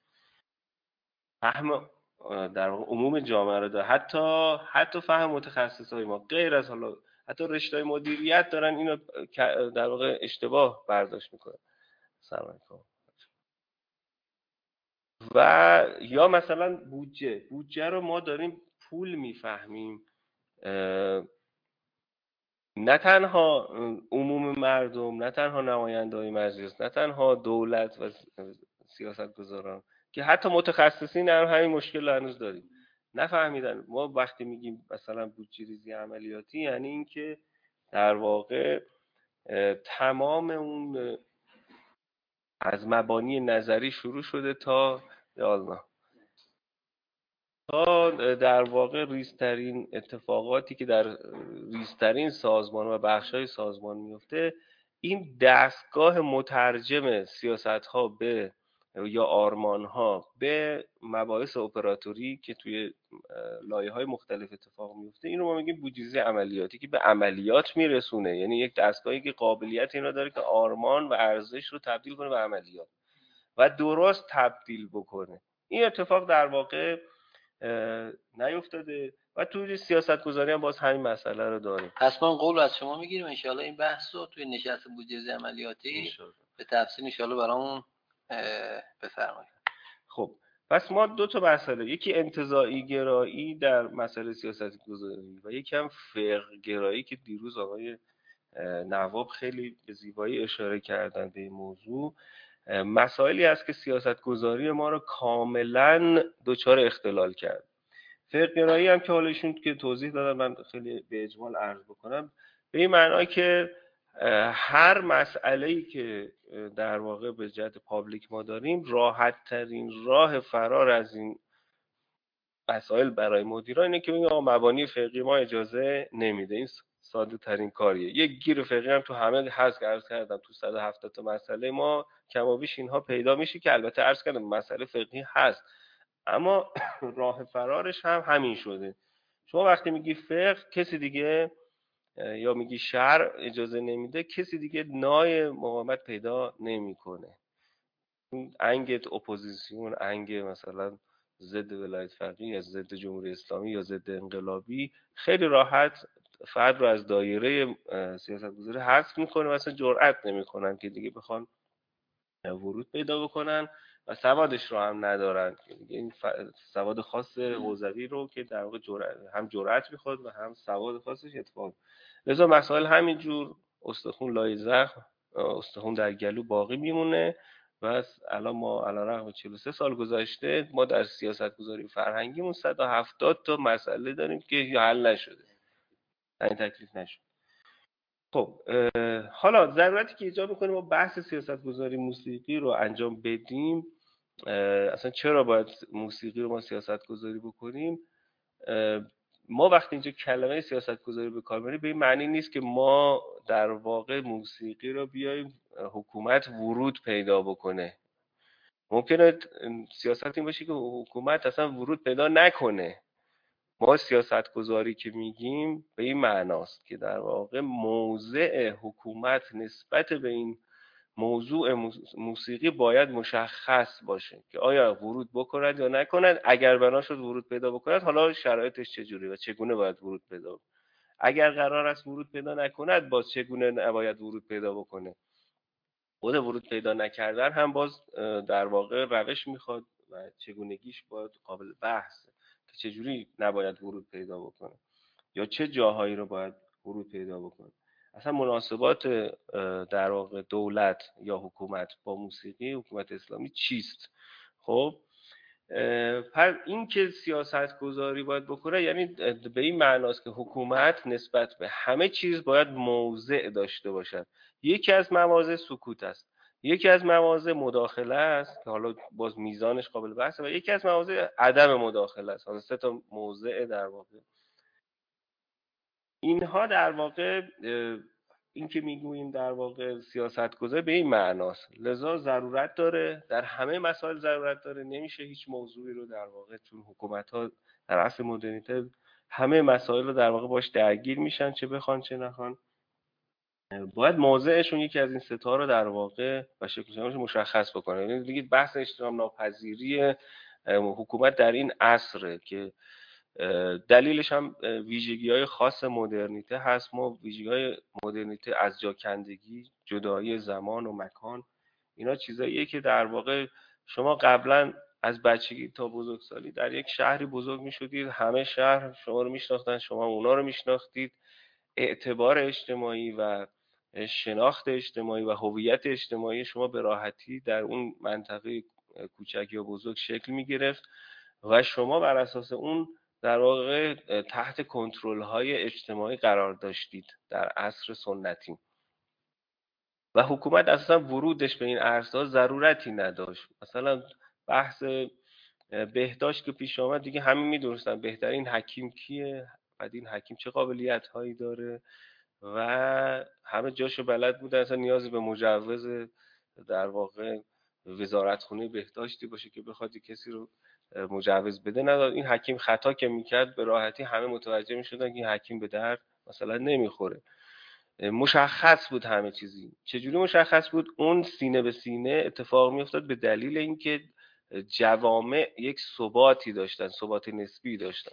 فهم در واقع عموم جامعه رو داره، حتی حتی فهم متخصصای ما غیر از حالا حتی رشته‌های مدیریت دارن اینو در واقع اشتباه برداشت میکنن. سلام علیکم. و یا مثلا بودجه بودجه رو ما داریم پول میفهمیم، نه تنها عموم مردم، نه تنها نماینده‌های مجلس، نه تنها دولت و سیاستگزاران، که حتی متخصصین هم همین مشکل رو هنوز داریم، نفهمیدن. ما وقتی میگیم مثلا بودجه ریزی عملیاتی یعنی اینکه در واقع تمام اون از مبانی نظری شروع شده تا یالله تا در واقع ریزترین اتفاقاتی که در ریزترین سازمان و بخش‌های سازمان میفته، این دستگاه مترجم سیاست‌ها به یا آرمان‌ها به مباحث اپراتوری که توی لایه‌های مختلف اتفاق میفته، این رو ما میگیم بودجه ریزی عملیاتی که به عملیات میرسونه. یعنی یک دستگاهی که قابلیت اینا داره که آرمان و ارزش رو تبدیل کنه به عملیات و درست تبدیل بکنه. این اتفاق در واقع نیفتاده و توی سیاست گذاری هم باز همین مسئله رو داریم. پس ما قول از شما میگیریم ان شاءالله این بحث رو توی نشست بودجه ریزی عملیاتی به تفصیل ان شاءالله برامون بفرمایید. خب پس ما دو تا مسئله، یکی انتزاعی گرایی در مسئله سیاست گذاری و یکی هم فقه گرایی که دیروز آقای نواب خیلی به زیبایی اشاره کردن به این موضوع، مسائلی هست که سیاست گذاری ما رو کاملا دچار اختلال کرد. فقه گرایی هم که حالا ایشون که توضیح دادن، من خیلی به اجمال عرض بکنم، به این معنی که هر مسئله‌ای که در واقع به جهت پابلیک ما داریم، راحت ترین راه فرار از این مسائل برای مدیران اینه که بگن آقا مبانی فقهی ما اجازه نمیده. این ساده ترین کاریه. یک گیر فقهی هم تو همه هست که عرض کردم تو صد و هفتاد تا مسئله ما کم و بیش اینها پیدا میشه که البته عرض کردم مسئله فقهی هست، اما راه فرارش هم همین شده. شما وقتی میگی فقه، کسی دیگه یا میگی شرع اجازه نمیده، کسی دیگه نای مقاومت پیدا نمیکنه. اون انگ اپوزیسیون، انگ مثلا ضد ولایت فقیه یا ضد جمهوری اسلامی یا ضد انقلابی، خیلی راحت فرد رو از دایره سیاستگذاری حذف میکنه و اصلا جرئت نمیکنن که دیگه بخوان ورود پیدا بکنن و سوادش رو هم ندارن. این سواد خاص حوزوی رو که در واقع جرأت، هم جرأت میخواد و هم سواد خاصش اتفاق. لذا مسائل همینجور استخون لای زخم، استخون در گلو باقی میمونه. و الان ما علیرغم چهل و سه سال گذشته ما در سیاست گذاری فرهنگیمون صد و هفتاد تا مسئله داریم که حل نشده، این تکلیف نشد. خب حالا ضرورتی که ایجاد میکنه ما بحث سیاست گذاری موسیقی رو انجام بدیم، اصلا چرا باید موسیقی رو ما سیاست گذاری بکنیم؟ ما وقتی اینجا کلمه سیاست گذاری به کار میبریم به این معنی نیست که ما در واقع موسیقی رو بیایم حکومت ورود پیدا بکنه. ممکنه سیاست این باشه که حکومت اصلا ورود پیدا نکنه. ما سیاست گذاری که میگیم به این معناست که در واقع موضع حکومت نسبت به این موضوع موسیقی باید مشخص باشه که آیا ورود بکند یا نکند. اگر بنا شد ورود پیدا بکند، حالا شرایطش چجوری و چگونه باید ورود پیدا بکند. اگر قرار است ورود پیدا نکند، باز چگونه نباید ورود پیدا بکنه. خود ورود پیدا نکردن هم باز در واقع روش میخواد و چگونگیش باید قابل بحثه که چجوری نباید ورود پیدا بکنه یا چه جاهایی رو باید ورود پیدا بکنه. اصلا مناسبات در واقع دولت یا حکومت با موسیقی حکومت اسلامی چیست؟ خب پس این که سیاست گذاری باید بکنه یعنی به این معناست که حکومت نسبت به همه چیز باید موضع داشته باشد. یکی از مواضع سکوت است، یکی از مواضع مداخله است که حالا باز میزانش قابل بحثه، و یکی از مواضع عدم مداخله است. حالا سه تا موضع در واقع. اینها در واقع این که میگوییم در واقع سیاست گذاری به این معناست. لذا ضرورت داره، در همه مسائل ضرورت داره. نمیشه هیچ موضوعی رو در واقع چون حکومت ها در عصر مدرنیته همه مسائل رو در واقع باش درگیر میشن، چه بخوان چه نخوان، باید موضعشون یکی از این ستا رو در واقع و شکلش مشخص بکنه. یعنی دیگه بحث اجتناب ناپذیری حکومت در این عصره که دلیلش هم ویژگی های خاص مدرنیته هست. ما ویژگی های مدرنیته از جاکندگی، جدایی زمان و مکان، اینا چیزاییه که در واقع شما قبلا از بچگی تا بزرگسالی در یک شهری بزرگ می شدید، همه شهر شما رو میشناختن، شما اونا رو میشناختید. اعتبار اجتماعی و شناخت اجتماعی و هویت اجتماعی شما به راحتی در اون منطقه کوچک یا بزرگ شکل می گرفت و شما بر اساس اون در واقع تحت کنترل های اجتماعی قرار داشتید در عصر سنتی و حکومت اصلا ورودش به این عرصه‌ها ضرورتی نداشت. مثلا بحث بهداشت که پیش آمد دیگه همین میدونستن بهترین حکیم کیه، بعد این حکیم چه قابلیت هایی داره و همه جاشو بلد بودن. اصلا نیازی به مجوز در واقع وزارتخونه بهداشتی باشه که بخواد کسی رو مجوز بده نداد. این حکیم خطا که میکرد به راحتی همه متوجه میشدن که این حکیم به درد مثلا نمیخوره. مشخص بود همه چیزی. چجوری مشخص بود؟ اون سینه به سینه اتفاق میافتاد به دلیل اینکه جوامع یک ثباتی داشتن، ثبات نسبی داشتن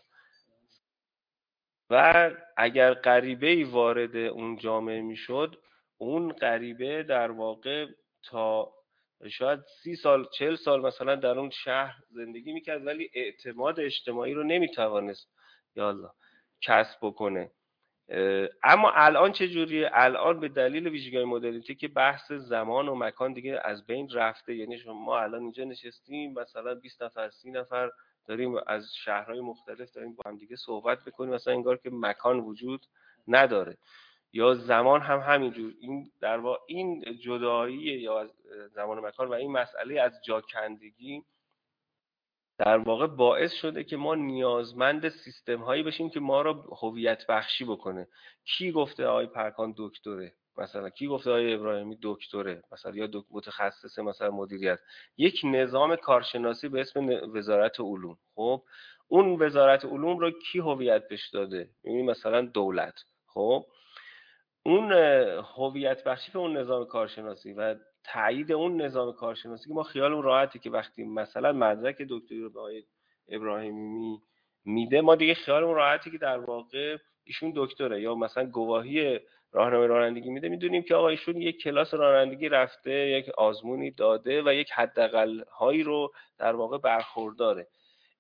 و اگر غریبه‌ای وارد اون جامعه میشد، اون غریبه در واقع تا شاید سی سال چهل سال مثلا در اون شهر زندگی میکرد ولی اعتماد اجتماعی رو نمیتوانست یالله کسب بکنه. اما الان چه جوریه؟ الان به دلیل ویژگی‌های مدرنیته که بحث زمان و مکان دیگه از بین رفته. یعنی ما الان اینجا نشستیم مثلا بیست نفر سی نفر داریم از شهرهای مختلف داریم با هم دیگه صحبت میکنیم، مثلا انگار که مکان وجود نداره یا زمان هم همینجور. این در واقع این جدایی یا از زمان و مکان و این مسئله از جاکندگی در واقع باعث شده که ما نیازمند سیستم هایی بشیم که ما رو هویت بخشی بکنه. کی گفته آقای پرکان دکتره؟ مثلا کی گفته آقای ابراهیمی دکتره؟ مثلا یا متخصص مثلا مدیریت. یک نظام کارشناسی به اسم وزارت علوم. خب اون وزارت علوم رو کی هویت بهش داده؟ یعنی مثلا دولت. خب اون هویت بخشی به اون نظام کارشناسی و تایید اون نظام کارشناسی که ما خیالمون راحته که وقتی مثلا مدرک دکتری رو به آقای ابراهیمی میده ما دیگه خیالمون راحته که در واقع ایشون دکتره، یا مثلا گواهی راهنمای رانندگی میده میدونیم که آقا ایشون یک کلاس رانندگی رفته، یک آزمونی داده و یک حداقل هایی رو در واقع برخورداره.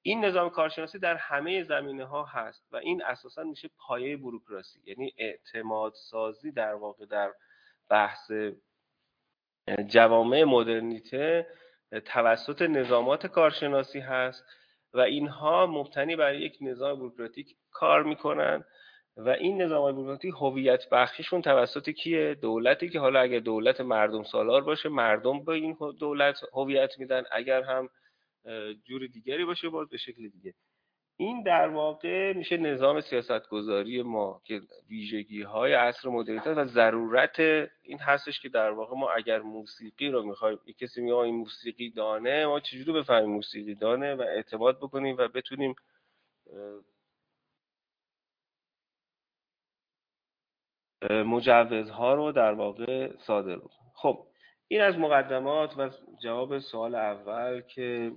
این نظام کارشناسی در همه زمینه ها هست و این اساسا میشه پایه بوروکراسی، یعنی اعتماد سازی در واقع در بحث جوامع مدرنیته توسط نظامات کارشناسی هست و اینها مبتنی بر یک نظام بوروکراتیک کار میکنن و این نظام بوروکراتیک هویت بخشیشون توسط کیه؟ دولتی که حالا اگر دولت مردم سالار باشه مردم به این دولت هویت میدن، اگر هم جور دیگری باشه باز به شکل دیگه. این در واقع میشه نظام سیاستگذاری ما که ویژگی های عصر مدرنیته و ضرورت این هستش که در واقع ما اگر موسیقی رو میخوایم، یک کسی میگه این موسیقی دانه، ما چجوری بفهمیم موسیقی دانه و اعتماد بکنیم و بتونیم مجوزها رو در واقع صادر بکنیم. خب این از مقدمات و جواب سوال اول که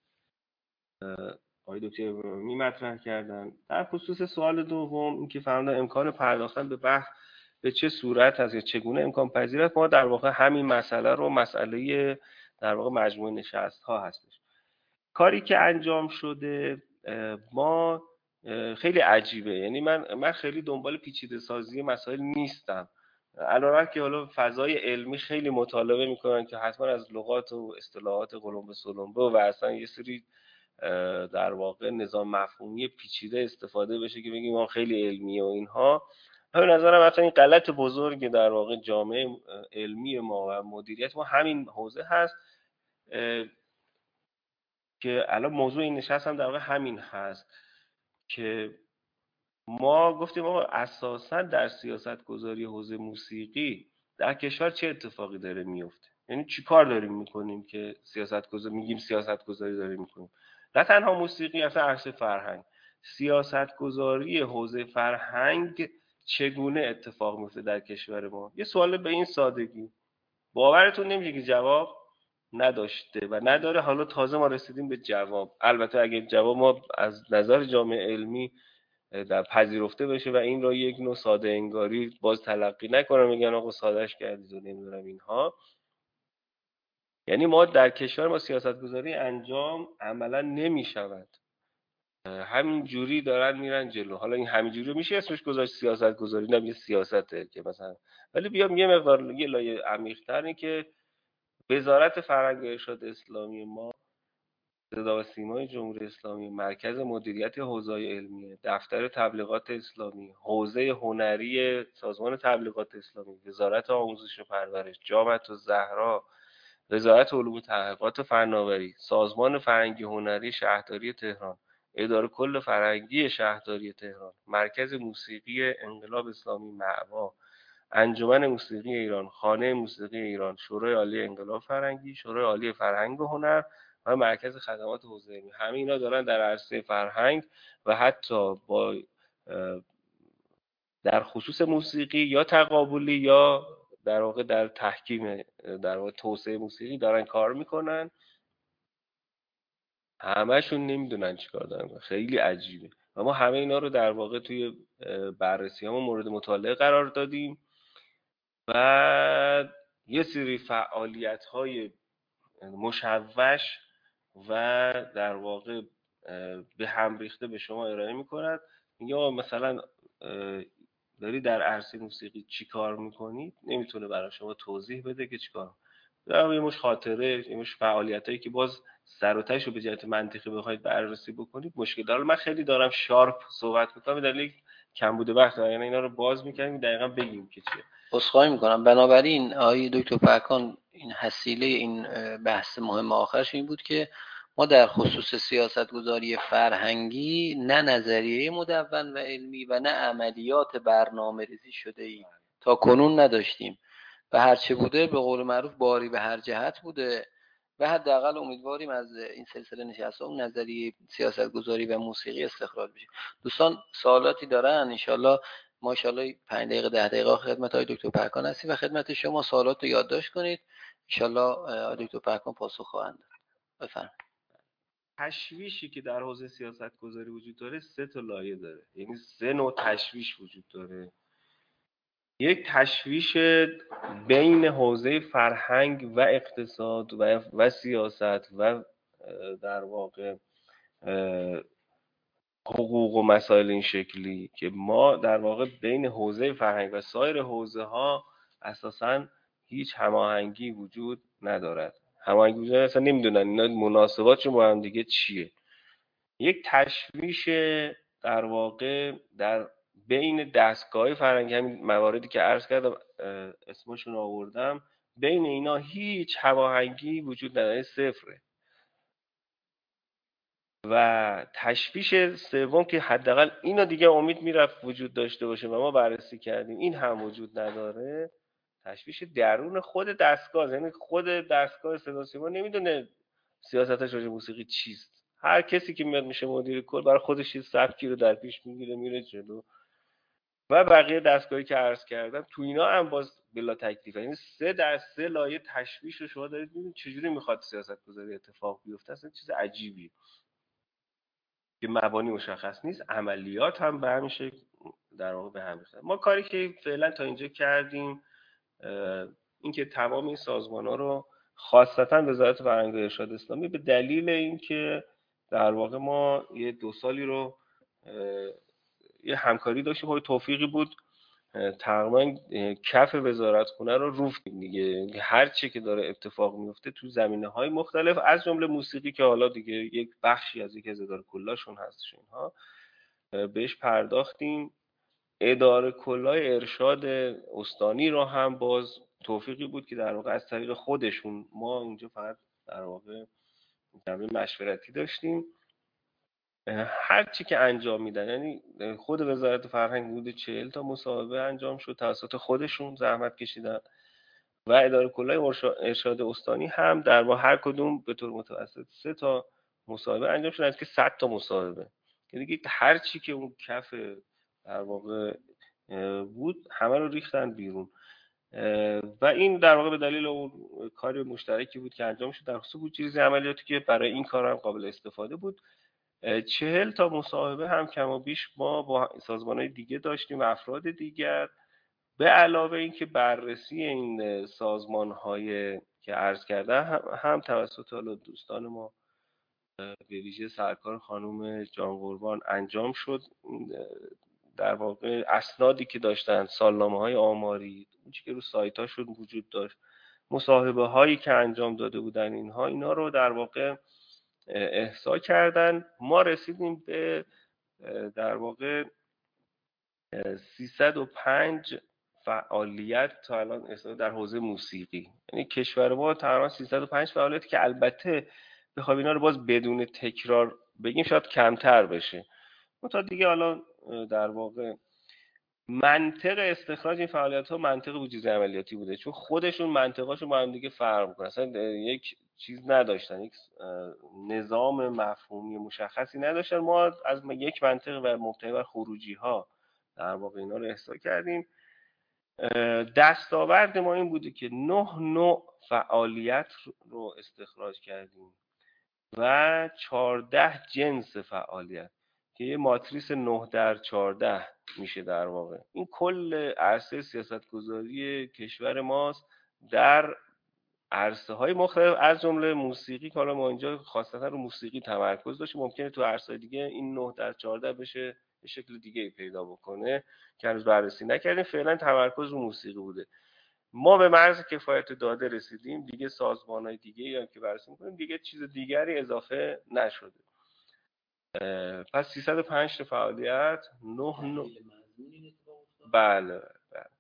آقای دکتر می مطرح کردن. در خصوص سوال دوم این که فرمودن امکان پرداختن به بحث به چه صورت هست یا چگونه امکان پذیر است، ما در واقع همین مسئله رو مسئله در واقع مجموعه نشست ها هستش. کاری که انجام شده ما خیلی عجیبه، یعنی من من خیلی دنبال پیچیده سازی مسائل نیستم، علاوه که حالا فضای علمی خیلی مطالبه میکنن که حتما از لغات و اصطلاحات قلمبه سلمبه و اصلا یه سری در واقع نظام مفهومی پیچیده استفاده بشه که بگیم ما خیلی علمیه و اینها. به نظرم اصلا این غلط بزرگی در واقع جامعه علمی ما و مدیریت ما همین حوزه هست که الان موضوع این نشست هم در واقع همین هست که ما گفتیم آقا اساسا در سیاست گذاری حوزه موسیقی در کشور چه اتفاقی داره میفته، یعنی چی کار داریم میکنیم که سیاست گذاری میگیم سیاست گذاری داریم میکنیم. نه تنها موسیقی، اصلا عرصه فرهنگ، سیاست گذاری حوزه فرهنگ چگونه اتفاق میفته در کشور ما. یه سوال به این سادگی باورتون نمیشه که جواب نداشته و نداره. حالا تازه ما رسیدیم به جواب. البته اگه جواب ما از نظر جامعه علمی در پذیرفته بشه و این را یک نوع ساده انگاری باز تلقی نکنن، میگن آقا سادهش کردید و نمیدونم اینها، یعنی ما در کشور ما سیاست گذاری انجام عملا نمیشود، همین جوری دارن میرن جلو. حالا این همین جوری میشه اسمش گذاشت سیاست گذاری، نه یه سیاسته که مثلا، ولی بیام یه مقدار یه لایه عمیق‌تر که وزارت فرهنگ و ارشاد اسلامی ما، صدا و سیمای جمهوری اسلامی، مرکز مدیریت حوزه‌های علمی، دفتر تبلیغات اسلامی، حوزه هنری سازمان تبلیغات اسلامی، وزارت آموزش و پرورش، جامعة الزهرا، وزارت علوم و تحقیقات فناوری، سازمان فرهنگی هنری شهرداری تهران، اداره کل فرهنگی شهرداری تهران، مرکز موسیقی انقلاب اسلامی مأوا، انجمن موسیقی ایران، خانه موسیقی ایران، شورای عالی انقلاب فرهنگی، شورای عالی فرهنگ و هنر و مرکز خدمات حوزه علمی. همه اینا دارن در عرصه فرهنگ و حتی با در خصوص موسیقی یا تقابلی یا در واقع در تحکیم در واقع توسعه موسیقی دارن کار میکنن. همه‌شون نمیدونن چیکار دارن، خیلی عجیبه. و ما همه اینا رو در واقع توی بررسی‌هامون مورد مطالعه قرار دادیم و یه سری فعالیت‌های مشوش و در واقع به هم ریخته به شما ارائه می‌کند. یا مثلا داری در عرصه موسیقی چی کار میکنی، نمیتونه برای شما توضیح بده که چی کار. در یه مش خاطره، یه مش فعالیتایی که باز سر و تهش رو به جهت منطقی بخواید بررسی بکنید مشکل داره. من خیلی دارم شارپ صحبت میکنم در دلیل کم بوده وقت، یعنی اینا رو باز میکنیم دقیقاً بگیم که چیه. عذرخواهی میکنم. بنابراین آقای دکتر پرکان این حسیله این بحث مهم آخرش این بود که ما در خصوص سیاستگذاری فرهنگی نه نظریه مدون و علمی و نه عملیات برنامه ریزی شده ای تا کنون نداشتیم و هرچه بوده به قول معروف باری به هر جهت بوده و حداقل امیدواریم از این سلسله نشست اون نظریه سیاستگذاری و موسیقی استخراج بشه. دوستان سوالاتی دارن انشالله ما انشالله پنج دقیقه ده دقیقه خدمت های دکتر پرکان هستیم و خدمت شما سوالات رو یادداشت کنید، انشالله دکتر پرکان پاسخ خواهند داد. بفرمایید. تشویشی که در حوزه سیاست گذاری وجود داره سه تا لایه داره، یعنی سه نوع تشویش وجود داره. یک تشویش بین حوزه فرهنگ و اقتصاد و, و سیاست و در واقع حقوق و مسائل این شکلی که ما در واقع بین حوزه فرهنگ و سایر حوزه ها اساساً هیچ هماهنگی وجود ندارد. هماهنگی وجود ندارد، اصلا نمیدونن اینا مناسباتشون با هم دیگه چیه. یک تشویش در واقع در بین دستگاه فرهنگی، همین مواردی که عرض کردم اسمشون آوردم، بین اینا هیچ هماهنگی وجود نداره، صفره. و تشویش سوم که حداقل اینو دیگه امید میرفت وجود داشته باشه و ما بررسی کردیم این هم وجود نداره، تشویش درون خود دستگاه. یعنی خود دستگاه صدا و سیما نمیدونه سیاستش راجع موسیقی چیست. هر کسی که میاد میشه مدیر کل برای خودش یه سبکی رو در پیش میگیره میره جلو. و بقیه دستگاهی که عرض کردم تو اینا هم باز بلا تکلیف. یعنی سه در سه لایه تشویش رو شما دارید میبینید چجوری میخواد سیاست گذاری اتفاق بیفته. اصلا چیز عجیبی که مبانی مشخص نیست، عملیات هم به همین شکل در واقع به همین شکل. ما کاری که فعلا تا اینجا کردیم اینکه تمام این سازمان‌ها رو خاصتا وزارت فرهنگ و ارشاد اسلامی به دلیل اینکه در واقع ما یه دو سالی رو یه همکاری داشتیم، خب توفیقی بود تقریبا کف وزارتخونه رو روفتیم دیگه. هر چی که داره اتفاق میفته تو زمینه‌های مختلف از جمله موسیقی که حالا دیگه یک بخشی از یک از اداره کلاشون هستش، اینها بهش پرداختیم. اداره کلای ارشاد استانی رو هم باز توفیقی بود که در واقع از طریق خودشون، ما اونجا فقط در واقع جنبه مشورتی داشتیم، هر چی که انجام میدن، یعنی خود وزارت فرهنگ بوده چهل تا مصاحبه انجام شد توسط خودشون زحمت کشیدن و اداره کلای ارشاد استانی هم در با هر کدوم به طور متوسط سه تا مصاحبه انجام شد، از که صد تا مصاحبه که دیگه هر چی که اون کف در واقع بود همه رو ریختن بیرون. و این در واقع به دلیل اون کار مشترکی بود که انجام شد در خصوص بودجه عملیاتی که برای این کار هم قابل استفاده بود. چهل تا مصاحبه هم کم و بیش ما با سازمان‌های دیگه داشتیم و افراد دیگر، به علاوه اینکه بررسی این سازمان‌های که عرض کرده هم توسط دوستان ما به ویژه سرکار خانم جان قربان انجام شد. در واقع اسنادی که داشتن، سالنامه‌های آماری، اون چیزی که رو سایت‌هاشون وجود داشت، مصاحبه هایی که انجام داده بودن، اینها اینا رو در واقع احصا کردن. ما رسیدیم به در واقع سیصد و پنج فعالیت تا الان در حوزه موسیقی. یعنی کشور ما تقریبا سیصد و پنج فعالیت که البته بخوایم اینا رو باز بدون تکرار بگیم شاید کمتر بشه. تا دیگه حالا در واقع منطق استخراج این فعالیت ها منطق بودجه عملیاتی بوده، چون خودشون منطقاشون با هم دیگه فرق می‌کنه. اصلا یک چیز نداشتن، یک نظام مفهومی مشخصی نداشتن. ما از یک منطق و مبتنی بر خروجی ها در واقع اینا رو احصا کردیم. دستاورد ما این بوده که نه نوع فعالیت رو استخراج کردیم و چهارده جنس فعالیت که یه ماتریس نه در چهارده میشه. در واقع این کل عرصه سیاستگذاری کشور ماست در عرصه های مختلف، از جمله موسیقی که حالا ما اینجا خاصتا رو موسیقی تمرکز داشتیم. ممکنه تو عرصه دیگه این نه در چهارده بشه به شکل دیگه پیدا بکنه که هنوز بررسی نکردیم. فعلا تمرکز رو موسیقی بوده. ما به مرز کفایت داده رسیدیم دیگه، سازمان‌های دیگه هم که بررسی می‌کنیم دیگه چیز دیگری اضافه نشده. پس سیصد و پنج تا فعالیت، نه نه بله بله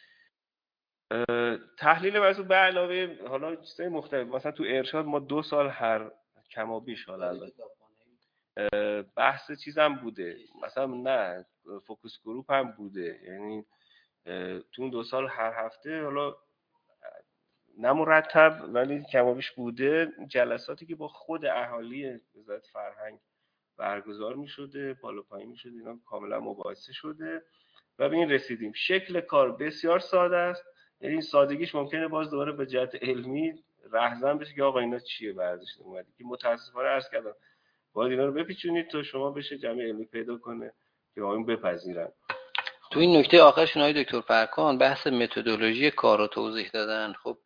تحلیل موضوع به علاوه حالا چیزای مختلف. مثلا تو ارشاد ما دو سال هر کما بیش حالا البته بحث چیزم بوده، مثلا نه فوکوس گروپ هم بوده. یعنی تو اون دو سال هر هفته حالا نه مرتب ولی کما بیش بوده جلساتی که با خود اهالی وزارت فرهنگ برگزار می شده، بالا پایین می شده، اینا کاملا مباحثه شده و به این رسیدیم. شکل کار بسیار ساده است. یعنی این سادگیش ممکنه باز دوباره به جهت علمی رهزن بشه که آقا اینا چیه برداشت اومدی، که متاسفانه عرض کردم باید اینا رو بپیچونید تا شما بشه جمع علمی پیدا کنه که آقایون بپذیرن. تو این نکته آخرشون های دکتر پرکان بحث متدولوژی کار رو توضیح دادن. خب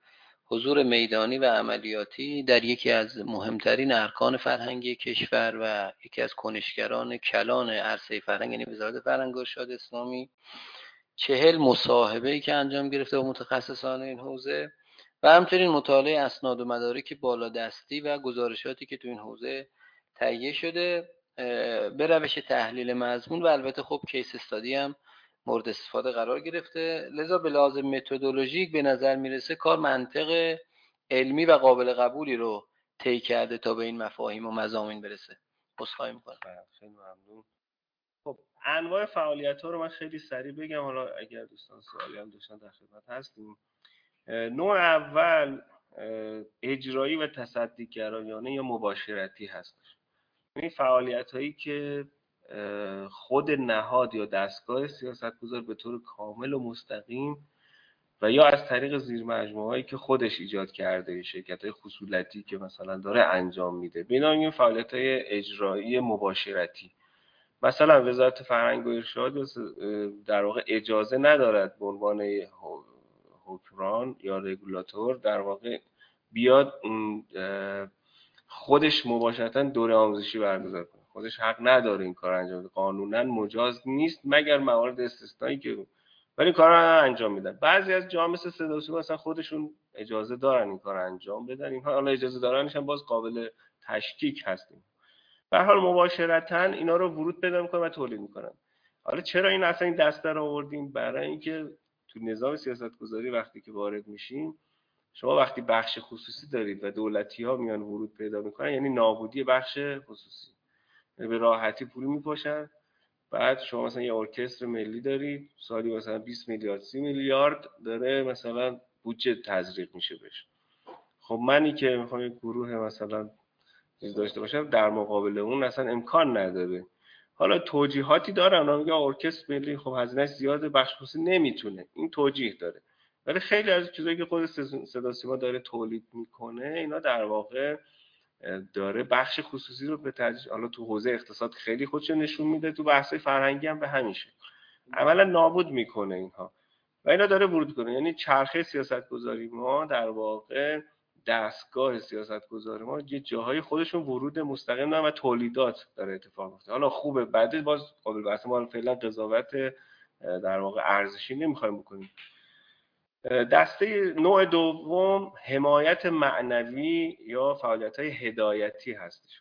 حضور میدانی و عملیاتی در یکی از مهمترین ارکان فرهنگی کشور و یکی از کنشگران کلان عرصه فرهنگ یعنی وزارت فرهنگ و ارشاد اسلامی، چهل مصاحبه‌ای که انجام گرفته با متخصصان این حوزه و همچنین مطالعه اسناد و مدارک بالادستی و گزارشاتی که تو این حوزه تهیه شده به روش تحلیل مضمون و البته خب کیس استادی هم مورد استفاده قرار گرفته. لذا به لحاظ متدولوژیک به نظر میرسه کار منطق علمی و قابل قبولی رو طی کرده تا به این مفاهیم و مضامین برسه. عذرخواهی می‌کنم. خیلی ممنون. خب انواع فعالیت‌ها رو من خیلی سریع بگم، حالا اگر دوستان سوالی هم داشتن در خدمت هستیم. نوع اول اجرایی و تصدیگرایانه یا مباشرتی هستش. این فعالیت‌هایی که خود نهاد یا دستگاه سیاستگزار به طور کامل و مستقیم و یا از طریق زیرمجموعه‌ای که خودش ایجاد کرده، شرکت‌های خصولتی که مثلا داره انجام میده، به نام این فعالیت‌های اجرایی مباشرتی. مثلا وزارت فرهنگ و ارشاد در واقع اجازه ندارد به عنوان حکمران یا رگولاتور در واقع بیاد خودش مباشرتاً دوره آموزشی برگزار کنه. خودش حق نداره این کار انجام بده، قانونا مجاز نیست مگر موارد استثنایی که، ولی این کارا انجام میدن. بعضی از جامعه مثل صدا و سیما مثلا خودشون اجازه دارن این کار انجام بدن، اینها حالا اجازه دارنش هم باز قابل تشکیک هستیم. به هر حال مباشرتاً اینا رو ورود پیدا میکنن و تولید میکنن. حالا چرا این اصلا این دسته رو آوردیم؟ برای اینکه تو نظام سیاستگذاری وقتی که وارد میشیم، شما وقتی بخش خصوصی دارید و دولتی ها میان ورود پیدا میکنن، یعنی نابودی بخش خصوصی، یعنی به راحتی پول میپاشن. بعد شما مثلا یه ارکستر ملی دارید سالی مثلا بیست میلیارد سی میلیارد داره مثلا بودجه تزریق میشه بهش. خب منی که میخوام یک گروه مثلا چیز داشته باشم، در مقابل اون اصلا امکان نداره. حالا توجیهاتی داره، اونا میگن ارکستر ملی خب هزینه‌اش زیاده، بخش خصوصی نمیتونه، این توجیه داره. ولی خیلی از چیزایی که خود صدا سیما داره تولید میکنه، اینا در واقع داره بخش خصوصی رو به تدریج، حالا تو حوزه اقتصاد خیلی خودشو نشون میده، تو بحث‌های فرهنگی هم به همین شکل عملا نابود میکنه اینها و اینا داره ورود کنه. یعنی چرخه سیاستگذاری ما در واقع، دستگاه سیاستگذاری ما یه جاهای خودشون ورود مستقیم دارن و تولیدات داره اتفاق میفته. حالا خوبه بده باز قابل بحث، ما فعلا قضاوت در واقع ارزشی نمیخوایم بکنیم. دسته نوع دوم حمایت معنوی یا فعالیت‌های هدایتی هستش.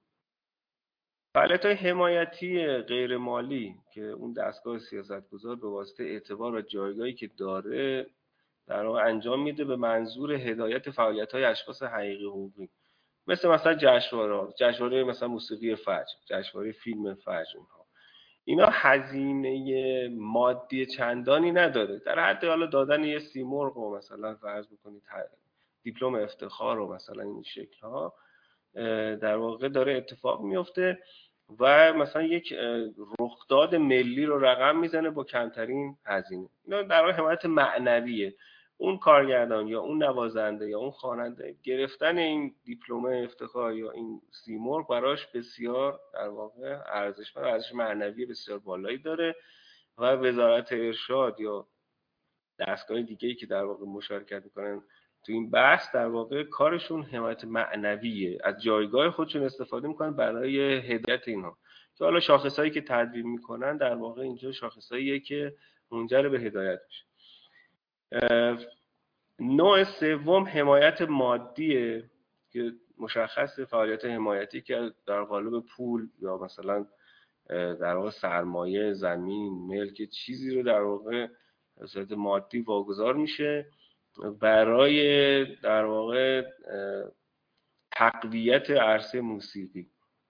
فعالیت‌های حمایتی غیر مالی که اون دستگاه سیاستگزار به واسطه اعتبار و جایگاهی که داره در واقع انجام میده به منظور هدایت فعالیت‌های اشخاص حقیقی حقوقی، مثل مثلا جشنواره، جشنواره مثلا موسیقی فجر، جشنواره فیلم فجر، اینها اینا هزینه مادی چندانی نداره، در حد حالا دادن یه سیمرغ و مثلا فرض بکنید دیپلم افتخار و مثلا این شکل‌ها در واقع داره اتفاق میفته و مثلا یک رخداد ملی رو رقم میزنه با کمترین هزینه. اینا در واقع حمایت معنویه. اون کارگردان یا اون نوازنده یا اون خواننده گرفتن این دیپلم افتخار یا این سیمرغ براش بسیار در واقع ارزشمند، ارزش معنوی بسیار بالایی داره و وزارت ارشاد یا دستگاه دیگه‌ای که در واقع مشارکت میکنن تو این بحث در واقع کارشون حمایت معنویه، از جایگاه خودشون استفاده میکنن برای هدایت اینها، که حالا شاخصایی که تدوین میکنن در واقع اینجا شاخصاییه که منجر به هدایت میشه. نوع سوم حمایت مادیه که مشخص فعالیت حمایتی که در قالب پول یا مثلا در واقع سرمایه، زمین، ملک، چیزی رو در واقع به صورت مادی واگذار میشه برای در واقع تقویت عرصه موسیقی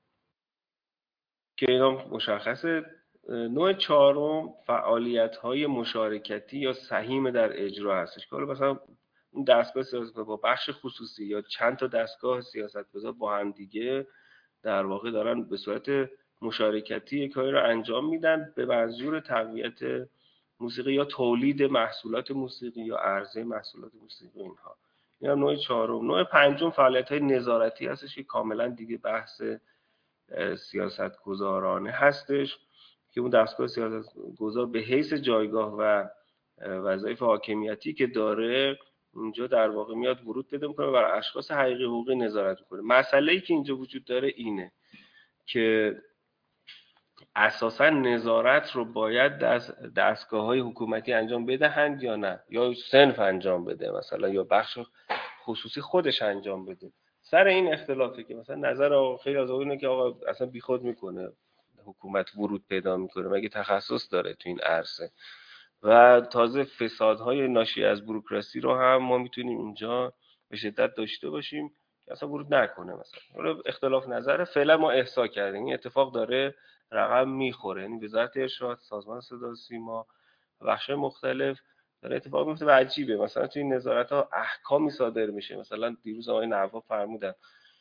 که اینا مشخصه. نوع چهارم فعالیت‌های مشارکتی یا سهیم در اجرا هستش که مثلا اون دستگاه سیاستگذار با بخش خصوصی یا چند تا دستگاه سیاستگذار با هم دیگه در واقع دارن به صورت مشارکتی یک کاری رو انجام میدن به منظور تقویت موسیقی یا تولید محصولات موسیقی یا عرضه محصولات موسیقی. اینها این هم نوع چهارم. نوع پنجم فعالیت‌های نظارتی هستش که کاملا دیگه بحث سیاستگزارانه هستش که اون دستگاه سیاستگزار به حیث جایگاه و وظایف حاکمیتی که داره اینجا در واقع میاد ورود پیدا میکنه و بر اشخاص حقیقی حقوقی نظارت میکنه. مسئله‌ای که اینجا وجود داره اینه که اساسا نظارت رو باید دست دستگاه‌های حکومتی انجام بدهند یا نه، یا صنف انجام بده مثلا، یا بخش خصوصی خودش انجام بده. سر این اختلافه که مثلا نظر آقا خیلی از اینه که آقا اصلا بیخود میکنه حکومت ورود پیدا میکنه، مگه تخصص داره تو این عرصه. و تازه فسادهای ناشی از بوروکراسی رو هم ما میتونیم اینجا به شدت داشته باشیم که اصلا ورود نکنه. مثلا اختلاف نظر فعلا ما احسا کردیم این اتفاق داره رقم میخوره، یعنی وزارت ارشاد، سازمان صدا و سیما، بخش مختلف داره اتفاق میفته و عجیبه. مثلا توی این نظارت ها احکامی صادر میشه. مثلا دیروز آقای نواب فرمودن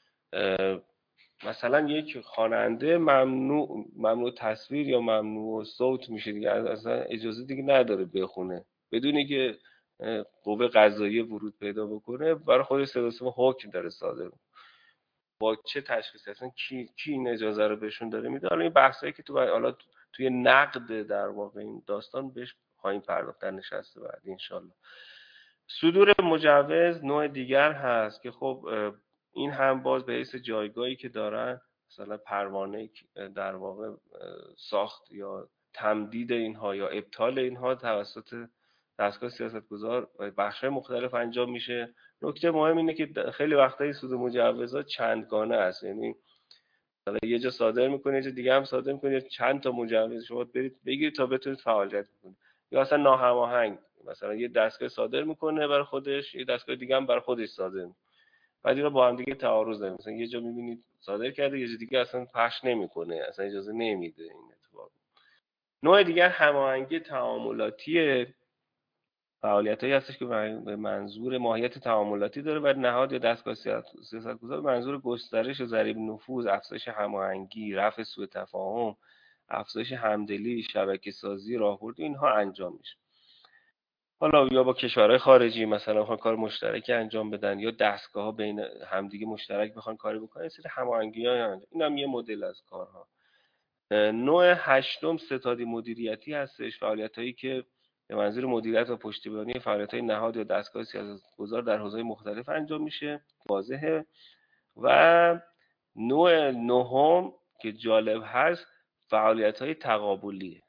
مثلا یک خواننده ممنوع ممنوع تصویر یا ممنوع صوت میشه دیگه، اصلا اجازه دیگه نداره بخونه بدونی که قوه قضاییه ورود پیدا بکنه، برای خودش صدا و سیما حکم داره صادر. با چه تشخیصی اصلا کی کی این اجازه رو بهشون داره میده؟ حالا این بحثایی که تو حالا توی نقد در واقع این داستان بهش خواهیم پرداخت در نشست بعدی انشالله. صدور مجوز نوع دیگر هست که خب این هم باز به حیث جایگاهی که دارن، مثلا پروانه در واقع ساخت یا تمدید اینها یا ابطال اینها توسط دستگاه سیاستگزار و بخش‌های مختلف انجام میشه. نکته مهم اینه که خیلی وقتا این صدور مجوزات چندگانه است، یعنی مثلا یه جا صادر میکنه یه جا دیگه هم صادر میکنه، چند تا مجوز شما برید بگیرید تا بتونید فعالیت بکنید، یا اصلا ناهماهنگ، مثلا یه دستگاه صادر میکنه برای خودش، یه دستگاه دیگه هم برای خودش صادر میکنه، بعد اینا با هم دیگه تعارض داره. مثلا یه جا میبینید صادر کرده یه جا دیگه اصلا پخش نمیکنه، اصلا اجازه نمیده این اتفاق. نوع دیگر هماهنگی تعاملاتی فعالیتایی هستش که به منظور ماهیت تعاملاتی داره و نهاد یا دستگاه سیاستگزار منظور گسترش ضریب نفوذ، افزایش هماهنگی، رفع سوء تفاهم، افزایش همدلی، شبکه سازی، راهبردی اینها انجام میشه. حالا یا با کشورهای خارجی مثلا بخوان کار مشترکی انجام بدن، یا دستگاه ها بین همدیگه مشترک بخوان کاری بکنن، سری هماهنگی ها. این هم یه مدل از کارها. نوع هشتم ستادی مدیریتی هستش، فعالیتایی که به منظور مدیریت و پشتیبانی فعالیت‌های نهاد یا دستگاه سیاستگزار در حوزه‌های مختلف انجام میشه، واضحه. و نوع نهم که جالب هست فعالیت‌های تقابلیه،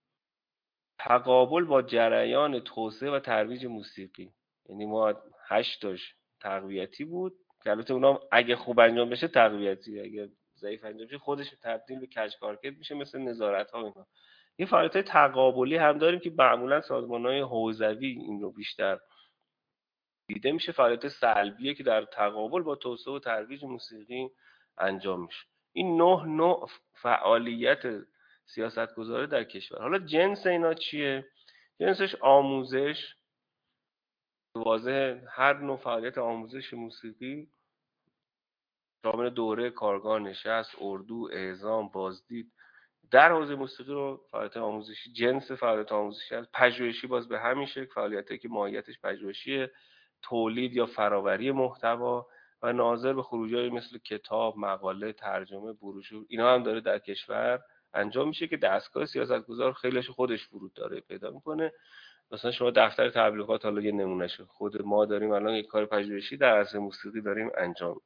تقابل با جریان توسعه و ترویج موسیقی. یعنی ما هشت تاش تقویتی بود که البته اونا اگه خوب انجام بشه تقویتی، اگه ضعیف انجام بشه خودش تبدیل به کج کارکرد میشه، مثل نظارت ها اینا. یه فعالیت‌های تقابلی هم داریم که معمولا سازمان‌های حوزوی این رو بیشتر دیده میشه، فعالیت سلبیه که در تقابل با توسعه و ترویج موسیقی انجام میشه. این نه نوع فعالیت سیاستگزاری در کشور. حالا جنس اینا چیه؟ جنسش آموزش، واضح هر نوع فعالیت آموزش موسیقی شامل دوره، کارگاه، نشست، اردو، اعزام، بازدید در حوزه موسیقی رو فعالیت آموزشی. جنس فعالیت آموزشی هست. پژوهشی باز به همین شکل، فعالیتی که ماهیتش پژوهشیه، تولید یا فراوری محتوا و ناظر به خروجی مثل کتاب، مقاله، ترجمه، بروشور، اینا هم داره در کشور انجام میشه که دستگاه سیاستگزار خیلیش خودش ورود داره پیدا میکنه. مثلا شما دفتر تبلیغات، حالا یه نمونهشه، خود ما داریم الان یک کار پژوهشی در عرصه موسیقی داریم انجام.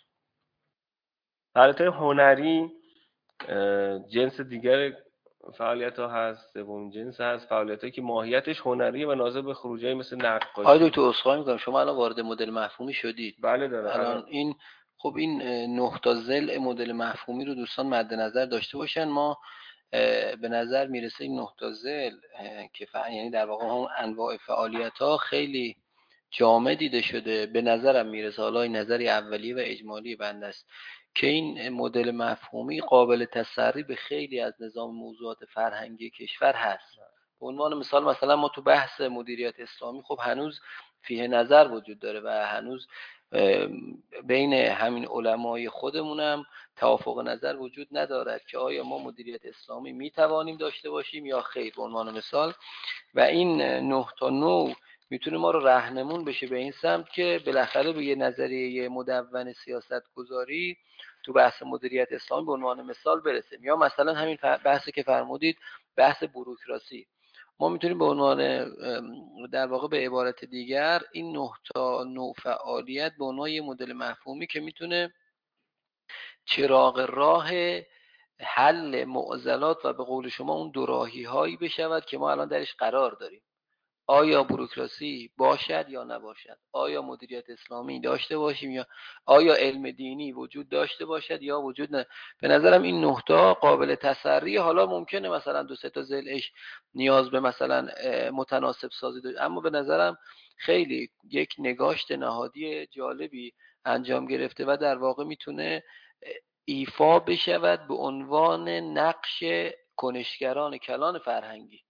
فعالیت هنری جنس دیگر فعالیت ها هست. سومین جنس هست فعالیتی که ماهیتش هنریه و ناظر به خروجی مثل نقاشی. آقای دکتر عذرخواهی می‌کنم شما الان وارد مدل مفهومی شدید. بله داره. الان این خب این نه تا ضلع مدل مفهومی رو دوستان مد نظر داشته باشن. ما به نظر میرسه این نه تا ضلع که فعلا یعنی در واقع هم انواع فعالیت ها خیلی جامع دیده شده. به نظرم میرسه، حالا این نظری اولیه و اجمالی بنده است، که این مدل مفهومی قابل تسری به خیلی از نظام موضوعات فرهنگی کشور هست. به عنوان مثال مثلا ما تو بحث مدیریت اسلامی خب هنوز فیه نظر وجود داره و هنوز بین همین علمای خودمونم توافق نظر وجود ندارد که آیا ما مدیریت اسلامی میتوانیم داشته باشیم یا خیر، به عنوان مثال. و این نه تا نوع میتونه ما رو راهنمون بشه به این سمت که بالاخره به یه نظریه مدون سیاست گذاری تو بحث مدیریت اسلامی به عنوان مثال برسیم. یا مثلا همین بحثی که فرمودید، بحث بوروکراسی. ما میتونیم به عنوان در واقع به عبارت دیگر این نه تا نوع فعالیت به عنوان یه مدل مفهومی که میتونه چراغ راه حل معضلات و به قول شما اون دوراهی هایی بشود که ما الان درش قرار داریم. آیا بوروکراسی باشد یا نباشد؟ آیا مدیریت اسلامی داشته باشیم یا آیا علم دینی وجود داشته باشد یا وجود نه؟ به نظرم این نه تا قابل تسری. حالا ممکنه مثلا دو سه تا ضلعش نیاز به مثلا متناسب سازی داشت، اما به نظرم خیلی یک نگاشت نهادی جالبی انجام گرفته و در واقع میتونه ایفا بشود به عنوان نقش کنشگران کلان فرهنگی.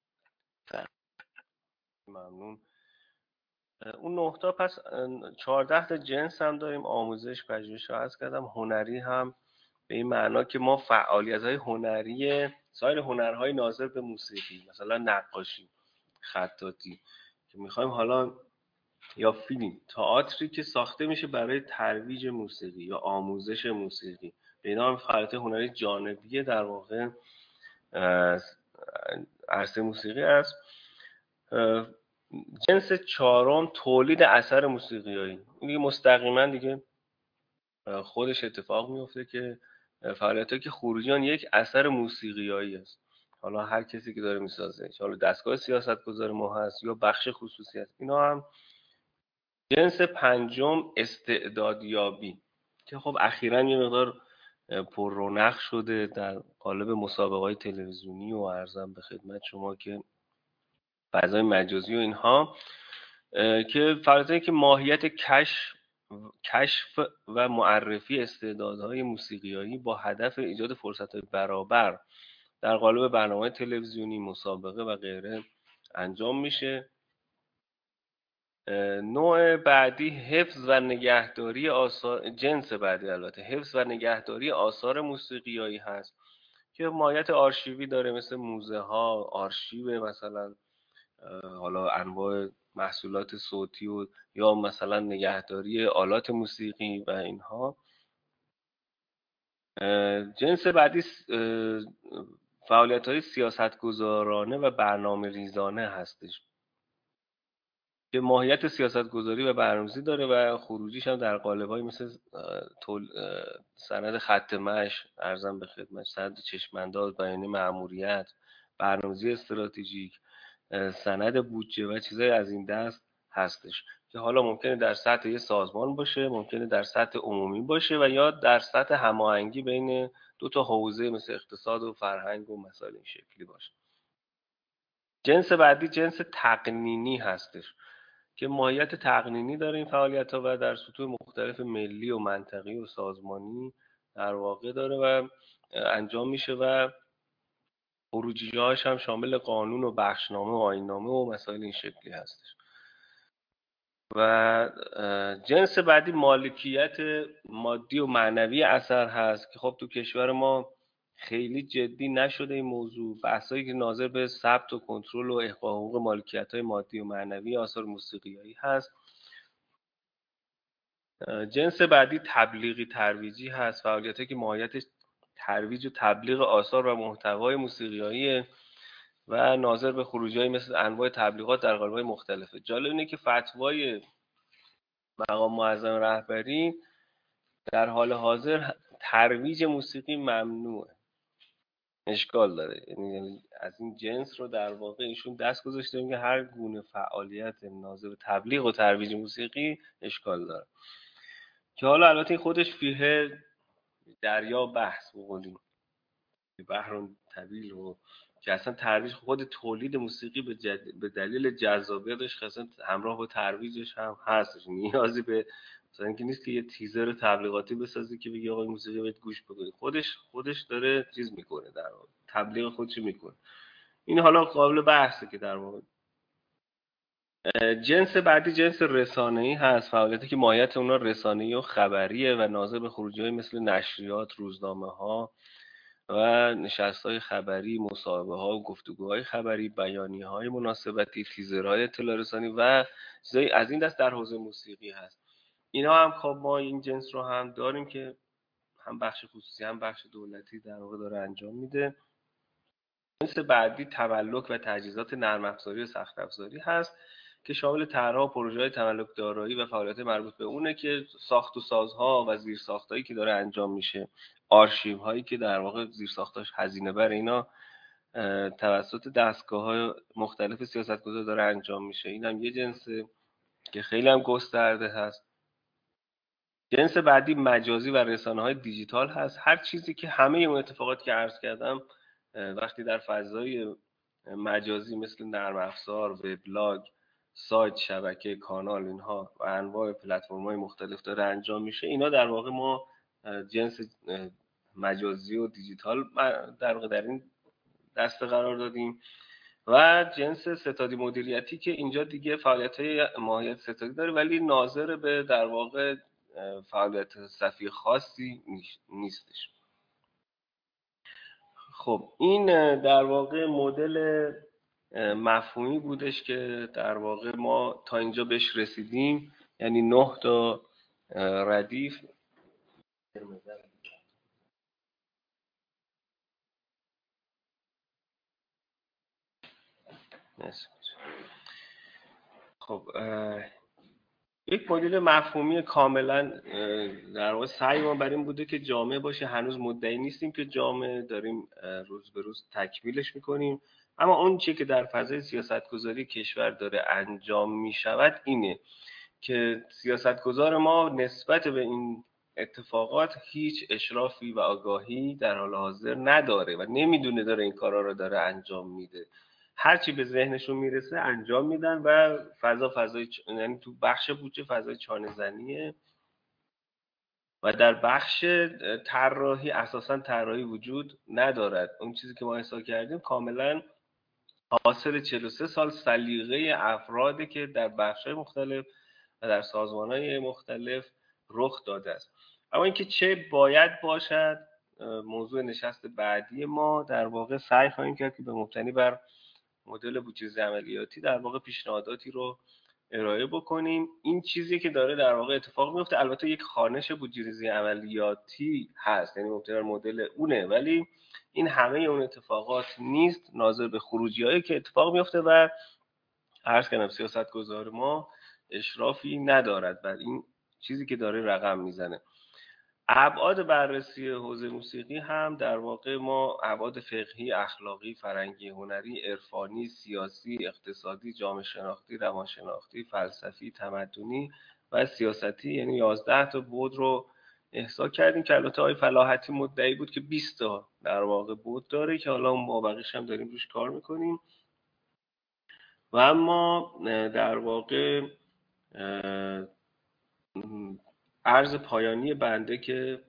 ممنون. اون نه تا پس چهارده تا جنس هم داریم. آموزش، پژوهش رو عرض کردم. هنری هم به این معنا که ما فعالیت‌های هنری سایر هنرهای ناظر به موسیقی، مثلا نقاشی، خطاطی که می‌خوایم حالا، یا فیلم، تئاتری که ساخته میشه برای ترویج موسیقی یا آموزش موسیقی، به اینا هم فعالیت هنری جانبی در واقع عرصه موسیقی است. جنس چهارم تولید اثر موسیقیایی. این دیگه مستقیما دیگه خودش اتفاق میفته که فعالیتایی که خروجی آن یک اثر موسیقیایی است. حالا هر کسی که داره میسازه، حالا دستگاه سیاستگزار ما هست یا بخش خصوصی هست، اینا هم. جنس پنجم استعدادیابی که خب اخیراً یه مقدار پر رونق شده در قالب مسابقه‌های تلویزیونی و عرضم به خدمت شما که فضای مجازی و اینها، که فعالیتایی که ماهیت کشف کشف و معرفی استعدادهای موسیقیایی با هدف ایجاد فرصت‌های برابر در قالب برنامه‌های تلویزیونی، مسابقه و غیره انجام میشه. نوع بعدی حفظ و نگهداری آثار، جنس بعدی البته حفظ و نگهداری آثار موسیقیایی هست که ماهیت آرشیوی داره، مثل موزه ها، آرشیو مثلا حالا انواع محصولات صوتی و یا مثلا نگهداری آلات موسیقی و اینها. جنس بعدی فعالیت های سیاستگزارانه و برنامه ریزانه هستش که ماهیت سیاستگذاری و برنامه‌ریزی داره و خروجیش هم در قالب‌های مثل سند خط مشی، ارزم به خدمت، سند چشم‌انداز، بیانیه مأموریت، برنامه‌ریزی استراتژیک، سند بودجه و چیزای از این دست هستش که حالا ممکنه در سطح یه سازمان باشه، ممکنه در سطح عمومی باشه و یا در سطح هماهنگی بین دو تا حوزه مثل اقتصاد و فرهنگ و مسائل این شکلی باشه. جنس بعدی جنس تقنینی هستش که ماهیت تقنینی داره این فعالیت‌ها و در سطوح مختلف ملی و منطقی و سازمانی در واقع داره و انجام میشه و خروجی‌هاش هم شامل قانون و بخشنامه و آیین‌نامه و مسائل این شکلی هستش. و جنس بعدی مالکیت مادی و معنوی اثر هست که خب تو کشور ما خیلی جدی نشده این موضوع. بحثایی که ناظر به ثبت و کنترل و احقاق حقوق مالکیت‌های مادی و معنوی آثار موسیقیایی هست. جنس بعدی تبلیغی ترویجی هست، فعالیتایی که ماهیتش ترویج و تبلیغ آثار و محتوای موسیقیایی و ناظر به خروجی‌های مثل انواع تبلیغات در قالب‌های مختلفه. جالب اینه که فتوای مقام معظم رهبری در حال حاضر ترویج موسیقی ممنوعه، اشکال داره. یعنی از این جنس رو در واقع ایشون دست گذاشته میگه هر گونه فعالیت ناظر به تبلیغ و ترویج موسیقی اشکال داره، که حالا البته خودش فیه دریا بحث بقولیم بحرون طویل و که اصلا ترویج خود تولید موسیقی به, جد... به دلیل جذابیتش اصلا همراه با ترویجش هم هستش. نیازی به مثلا اینکه نیست که یه تیزر تبلیغاتی بسازی که بگی آقا موسیقی باید گوش بکنید، خودش خودش داره چیز میکنه، در واقع تبلیغ خودش میکنه. این حالا قابل بحثه که در واقع. جنس بعدی جنس رسانه‌ای هست، فعالیتی که ماهیت اونها رسانه‌ای و خبریه و ناظر به خروجی‌های مثل نشریات، روزنامه‌ها و نشست‌های خبری، مصاحبه‌ها و گفتگوهای خبری، بیانیه‌های مناسبتی، تیزرهای اطلاع رسانی و چیزای از این دست در حوزه موسیقی هست. اینا هم خب ما این جنس رو هم داریم که هم بخش خصوصی هم بخش دولتی در واقع داره انجام میده. جنس بعدی تملک و تجهیزات نرم افزاری و سخت افزاری هست که شامل طرح‌ها و پروژه‌های تملک دارایی و فعالیت مربوط به اونه که ساخت و سازها و زیرساختایی که داره انجام میشه، آرشیوهایی که در واقع زیرساختاش هزینه بر اینا توسط دستگاه‌های مختلف سیاستگزار داره انجام میشه. این هم یه جنس که خیلی هم گسترده هست. جنس بعدی مجازی و رسانه‌های دیجیتال هست. هر چیزی که همه اون اتفاقاتی که عرض کردم وقتی در فضای مجازی مثل نرم افزار، وبلاگ، سایت، شبکه، کانال اینها و انواع پلتفرم‌های مختلف داره انجام میشه، اینا در واقع ما جنس مجازی و دیجیتال در واقع در این دسته قرار دادیم. و جنس ستادی مدیریتی که اینجا دیگه فعالیت‌های ماهیت ستادی داره ولی ناظر به در واقع فعالیت صفی خاصی نیستش. خب این در واقع مدل مفهومی بودش که در واقع ما تا اینجا بهش رسیدیم، یعنی نه تا ردیف. خب یک مدل مفهومی کاملا در واقع سعی ما بر این بوده که جامع باشه. هنوز مدعی نیستیم که جامع، داریم روز به روز تکمیلش میکنیم. اما اون چیزی که در فضای سیاستگذاری کشور داره انجام میشود اینه که سیاستگزار ما نسبت به این اتفاقات هیچ اشرافی و آگاهی در حال حاضر نداره و نمیدونه داره این کارا رو داره انجام میده. هرچی به ذهنشون میرسه انجام میدن و فضا فضای چ... یعنی تو بخش بودجه فضای چانه زنیه و در بخش طراحی اساسا طراحی وجود ندارد. اون چیزی که ما احسا کردیم کاملا حاصل چهل و سه سال سلیقه افرادی که در بخش‌های مختلف و در سازمان‌های مختلف رخ داده است. اما اینکه چه باید باشد موضوع نشست بعدی ما. در واقع سعی خواهیم کرد که به مبتنی بر مدل بودجه عملیاتی در واقع پیشنهاداتی رو ارائه بکنیم. این چیزی که داره در واقع اتفاق میفته، البته یک خوانش بودجه عملیاتی هست، یعنی مبتنی بر مدل اونه، ولی این همه اون اتفاقات نیست، ناظر به خروجی‌هایی که اتفاق میفته و عرض کردم سیاستگزار ما اشرافی ندارد بر این چیزی که داره رقم میزنه. ابعاد بررسی حوزه موسیقی هم در واقع ما ابعاد فقهی، اخلاقی، فرهنگی، هنری، عرفانی، سیاسی، اقتصادی، جامعه شناختی، روانشناختی، فلسفی، تمدنی و سیاستی، یعنی یازده تا بعد رو احصا کردیم که البته آقای فلاحتی مدعی بود که بیست تا در واقع بعد داره که حالا ما بقیش هم داریم روش کار میکنیم. و اما در واقع عرض پایانی بنده که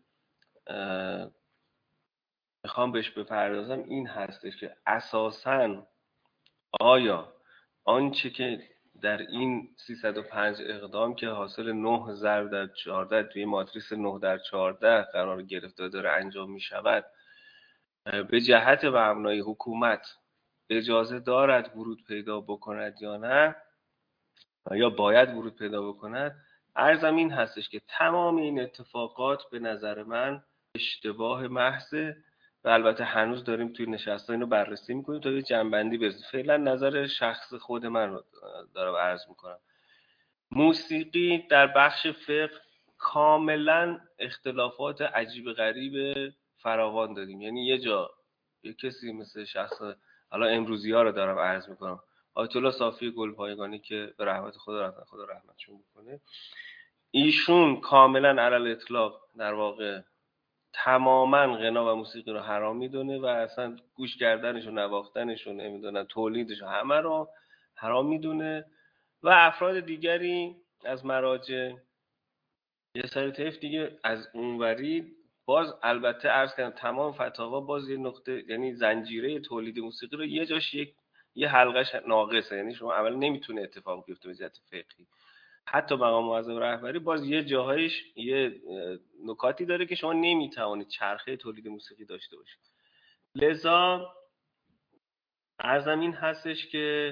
میخوام بهش بپردازم این هستش که اساساً آیا آنچه که در این سیصد و پنج اقدام که حاصل نه ضرب در چهارده توی ماتریس نه در چهارده قرار گرفته داره انجام میشود به جهت مبنای حکومت اجازه دارد ورود پیدا بکند یا نه یا باید ورود پیدا بکند؟ عرضم این هستش که تمام این اتفاقات به نظر من اشتباه محضه و البته هنوز داریم توی نشست‌ها اینو بررسی میکنیم تا یه جنبندی برسیم. فعلا نظر شخص خود من رو دارم عرض میکنم. موسیقی در بخش فقه کاملا اختلافات عجیب غریب فراوان داریم. یعنی یه جا یه کسی مثل شخص حالا امروزی ها رو دارم عرض میکنم، آیت الله صافی گلپایگانی که به رحمت خدا رفتن، خدا رحمتشون بکنه، ایشون کاملا علل اطلاق در واقع تماما غنا و موسیقی رو حرام میدونه و اصلا گوش کردنش و نواختنش و نمیدونن تولیدش همه رو حرام میدونه. و افراد دیگری از مراجع یه سری طیف دیگه از اونوری باز البته عرض کردم تمام فتاوا باز یه نقطه، یعنی زنجیره تولید موسیقی رو یه جاش یک یه حلقش ناقصه، یعنی شما اول نمیتونه اتفاق بیفته به جهت فقهی. حتی مقام معظم رهبری باز یه جاهایش یه نکاتی داره که شما نمیتوانید چرخه تولید موسیقی داشته باشید. لذا عرضم این هستش که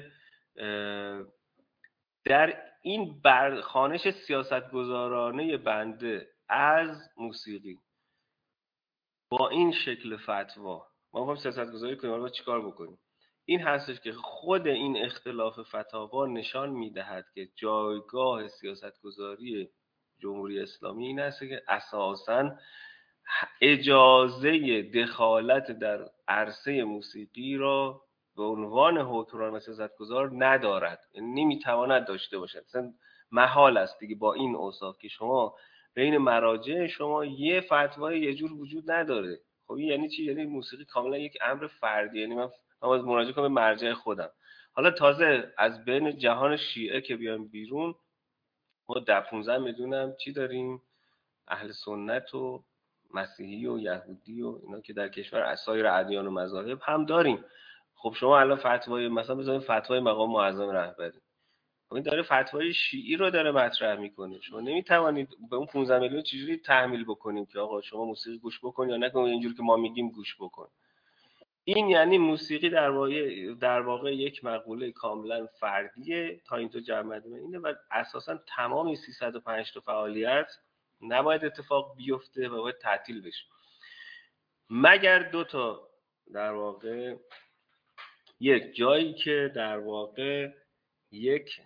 در این برخوانش سیاستگزارانه بنده از موسیقی با این شکل فتوا ما می‌خوایم سیاست‌گذاری کنیم، حالا چیکار بکنیم؟ این هستش که خود این اختلاف فتاوا نشان می‌دهد که جایگاه سیاست‌گذاری جمهوری اسلامی این است که اساساً اجازه دخالت در عرصه موسیقی را به عنوان حکمران و سیاستگزار ندارد، یعنی نمیتواند داشته باشد. مثلا محال است دیگه با این اوصاف که شما بین مراجع شما یه فتوای یه جور وجود نداره. خب این یعنی چی؟ یعنی موسیقی کاملا یک امر فردی، یعنی من باید مراجعه کنم به مرجع خودم. حالا تازه از بین جهان شیعه که بیام بیرون، ما ده پانزده میلیون چی داریم؟ اهل سنت و مسیحی و یهودی و اینا که در کشور سایر ادیان و مذاهب هم داریم. خب شما الان فتوای مثلا بزنید فتوای مقام معظم رهبری، خب این داره فتوای شیعی رو داره مطرح میکنه. شما نمیتوانید به اون پانزده میلیون چجوری تحمیل بکنیم که آقا شما موسیقی گوش بکن یا نکن، اینجوری که ما میگیم گوش بکن. این یعنی موسیقی در واقع در واقع یک مقوله کاملا فردیه تا اینجا جمع اینه و اساسا تمام سیصد و پنج تا فعالیت نباید اتفاق بیفته و باید تعطیل بشه، مگر دو تا در واقع یک جایی که در واقع یک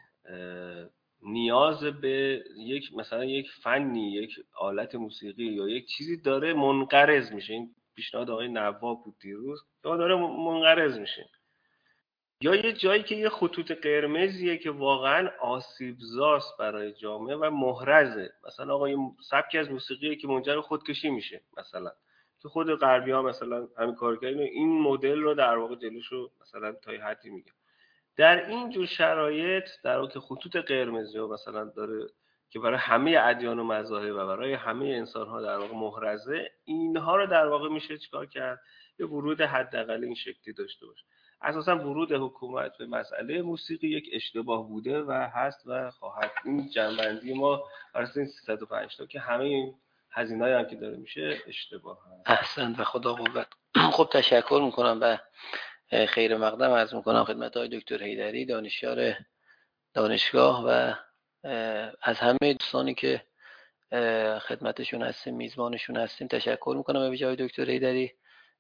نیاز به یک مثلا یک فنی، یک آلت موسیقی یا یک چیزی داره منقرض میشه. این پیشنهاد آقای نواب بود دیروز، یا داره منقرض میشه، یا یه جایی که یه خطوط قرمزیه که واقعا آسیبزاست برای جامعه و محرزه. مثلا آقا این سبکی از موسیقیه که منجر به خودکشی میشه، مثلا که خود غربی ها مثلا همین کار کردن، این مدل رو در واقع جلوشو مثلا تا یه حدی میگه. در این جور شرایط در واقع خطوط قرمزی ها مثلا داره که برای همه ادیان و مذاهب و برای همه انسان ها در واقع محرزه، اینها رو در واقع میشه چیکار کرد؟ یه ورود حداقل این شکلی داشته باشه. اساسا ورود حکومت به مسئله موسیقی یک اشتباه بوده و هست و خواهد. این جنبندی ما برای این سیصد و پنج تا که همه این هزینه‌ای هم که داره میشه اشتباه هست. احسن و خدا قوت. خب تشکر میکنم و خیر مقدم عرض میکنم خدمت های دکتر حیدری، دانشیار دانشگاه، و از همه دوستانی که خدمتشون هستیم، میزبانشون هستیم تشکر میکنم به ویژه دکتر حیدری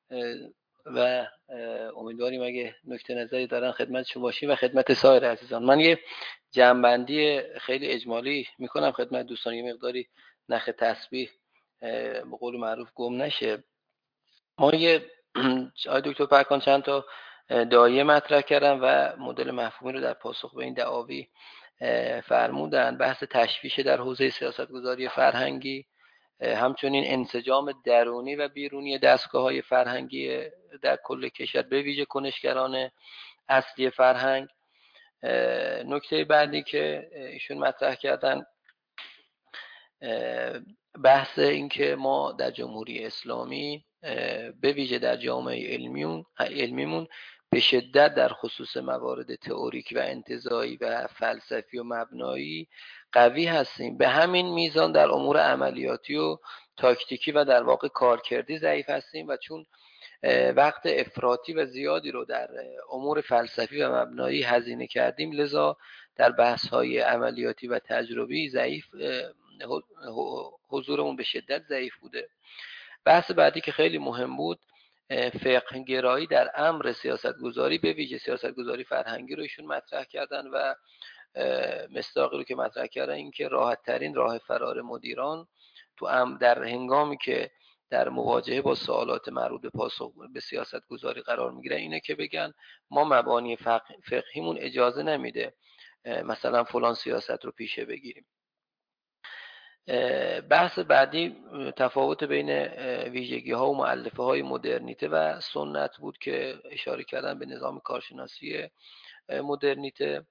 و امیدواریم اگه نکته نظری دارن خدمتشون باشیم و خدمت سایر عزیزان. من یه جنبندی خیلی اجمالی میکنم خدمت دوستان، یه مقداری نخ تسبیح به قول معروف گم نشه. ما یه آقای دکتر پرکان چند تا داعیه مطرح کردن و مدل مفهومی رو در پاسخ به این دعاوی فرمودن. بحث تشویش در حوزه سیاستگذاری فرهنگی، همچنین انسجام درونی و بیرونی دستگاه‌های فرهنگی در کل کشور به ویژه کنشگران اصلی فرهنگ. نکته بعدی که ایشون مطرح کردن بحث این که ما در جمهوری اسلامی به ویژه در جامعه علمیون علمیمون به شدت در خصوص موارد تئوریک و انتزاعی و فلسفی و مبنایی قوی هستیم، به همین میزان در امور عملیاتی و تاکتیکی و در واقع کارکردی ضعیف هستیم و چون وقت افراطی و زیادی رو در امور فلسفی و مبنایی هزینه کردیم، لذا در بحث‌های عملیاتی و تجربی ضعیف حضورمون به شدت ضعیف بوده. بحث بعدی که خیلی مهم بود، فقه گرایی در امر سیاستگذاری به ویژه سیاستگذاری فرهنگی رو ایشون مطرح کردن و مصداقی رو که مطرح کردن این که راحت ترین راه فرار مدیران تو ام در هنگامی که در مواجهه با سوالات مربوط به پاسخ به سیاست گذاری قرار میگیرن اینه که بگن ما مبانی فقهیمون اجازه نمیده مثلا فلان سیاست رو پیشه بگیریم. بحث بعدی تفاوت بین ویژگی ها و مؤلفه های مدرنیته و سنت بود که اشاره کردن به نظام کارشناسی مدرنیته.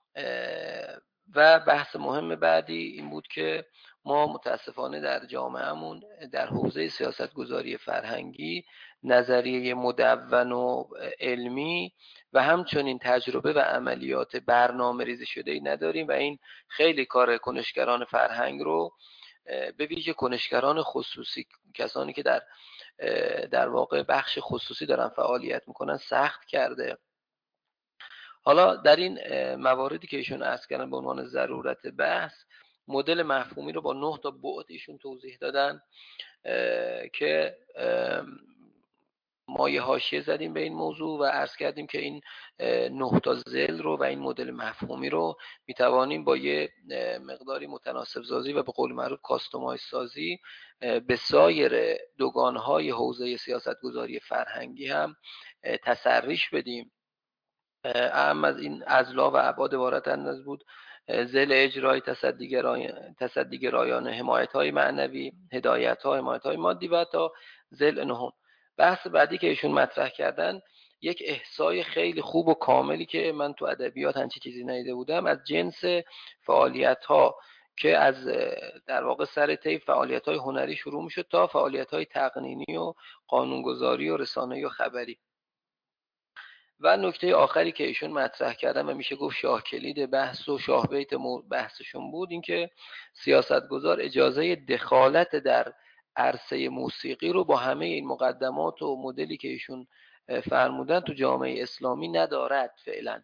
و بحث مهم بعدی این بود که ما متاسفانه در جامعهمون در حوزه سیاستگذاری فرهنگی نظریه مدون و علمی و همچنین تجربه و عملیات برنامه ریزی شده ای نداریم و این خیلی کار کنشگران فرهنگ رو به ویژه کنشگران خصوصی، کسانی که در در واقع بخش خصوصی دارن فعالیت میکنن، سخت کرده. حالا در این مواردی که ایشون عرض کردن به عنوان ضرورت بحث، مدل مفهومی رو با نه تا بعد ایشون توضیح دادن که ما یه حاشیه زدیم به این موضوع و عرض کردیم که این نه تا ذیل رو و این مدل مفهومی رو میتوانیم با یه مقداری متناسب سازی و به قول معروف کاستومایز سازی به سایر دوگانهای حوزه سیاستگذاری فرهنگی هم تسریش بدیم. اهم از این اضلاع و ابعاد عبارت انداز بود ذیل اجرای تصدیگرایانه، حمایت های معنوی، هدایت ها، حمایت های مادی و تا ذیل نهم. بحث بعدی که ایشون مطرح کردن یک احصای خیلی خوب و کاملی که من تو ادبیات همچین چیزی ندیده بودم از جنس فعالیت ها که از در واقع سر طی فعالیت های هنری شروع میشد تا فعالیت های تقنینی و قانونگذاری و رسانه‌ای و خبری. و نکته آخری که ایشون مطرح کردن و میشه گفت شاه کلید بحث و شاه بیت بحثشون بود، اینکه سیاستگزار اجازه دخالت در عرصه موسیقی رو با همه این مقدمات و مدلی که ایشون فرمودن تو جامعه اسلامی ندارد فعلا،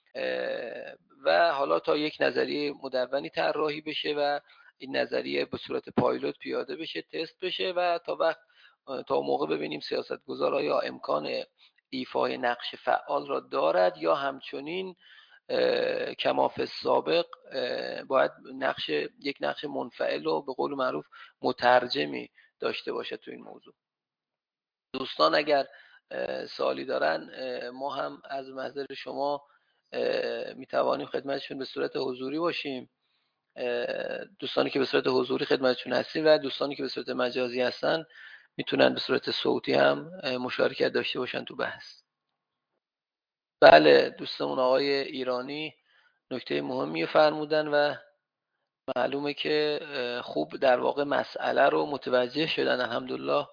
و حالا تا یک نظریه مدونی طراحی بشه و این نظریه به صورت پایلوت پیاده بشه، تست بشه و تا وقت تا موقع ببینیم سیاستگزار آیا امکان ایفای نقش فعال را دارد یا همچنین کماف سابق باید نقش یک نقش منفعل و به قول معروف مترجمی داشته باشه تو این موضوع. دوستان اگر سوالی دارن ما هم از محضر شما میتوانیم خدمتشون به صورت حضوری باشیم، دوستانی که به صورت حضوری خدمتشون هستیم و دوستانی که به صورت مجازی هستن میتونن به صورت صوتی هم مشارکت داشته باشن تو بحث. بله دوستمون آقای ایرانی نکته مهمی فرمودن و معلومه که خوب در واقع مسئله رو متوجه شدن. الحمدلله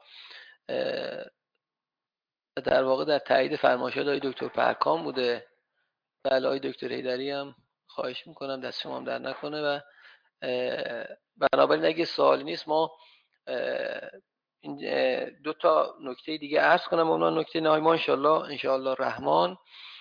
در واقع در تایید فرمایشات آقای دکتر پرکام بوده. بله آقای دکتر حیدری هم خواهش میکنم دست شما هم در نکنه و بنابراین اگه سوالی نیست ما این دو تا نکته دیگه عرض کنم. اونها نکته نهایی ما انشالله انشالله رحمان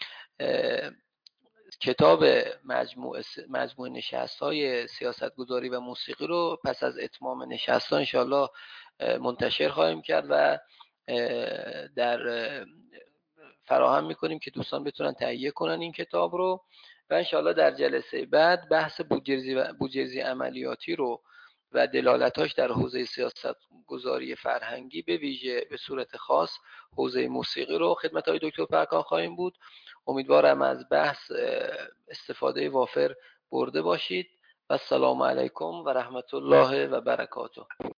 کتاب مجموع مجموع نشست‌های سیاستگذاری و موسیقی رو پس از اتمام نشست‌ها انشالله منتشر خواهیم کرد و در فراهم میکنیم که دوستان بتونن تهیه کنن این کتاب رو و انشالله در جلسه بعد بحث بودجه‌ریزی و بودجه‌ریزی عملیاتی رو و دلالتاش در حوزه سیاست گذاری فرهنگی به ویژه به صورت خاص حوزه موسیقی رو خدمت های دکتر پرکان خواهیم بود. امیدوارم از بحث استفاده وافر برده باشید و السلام علیکم و رحمت الله و برکاته.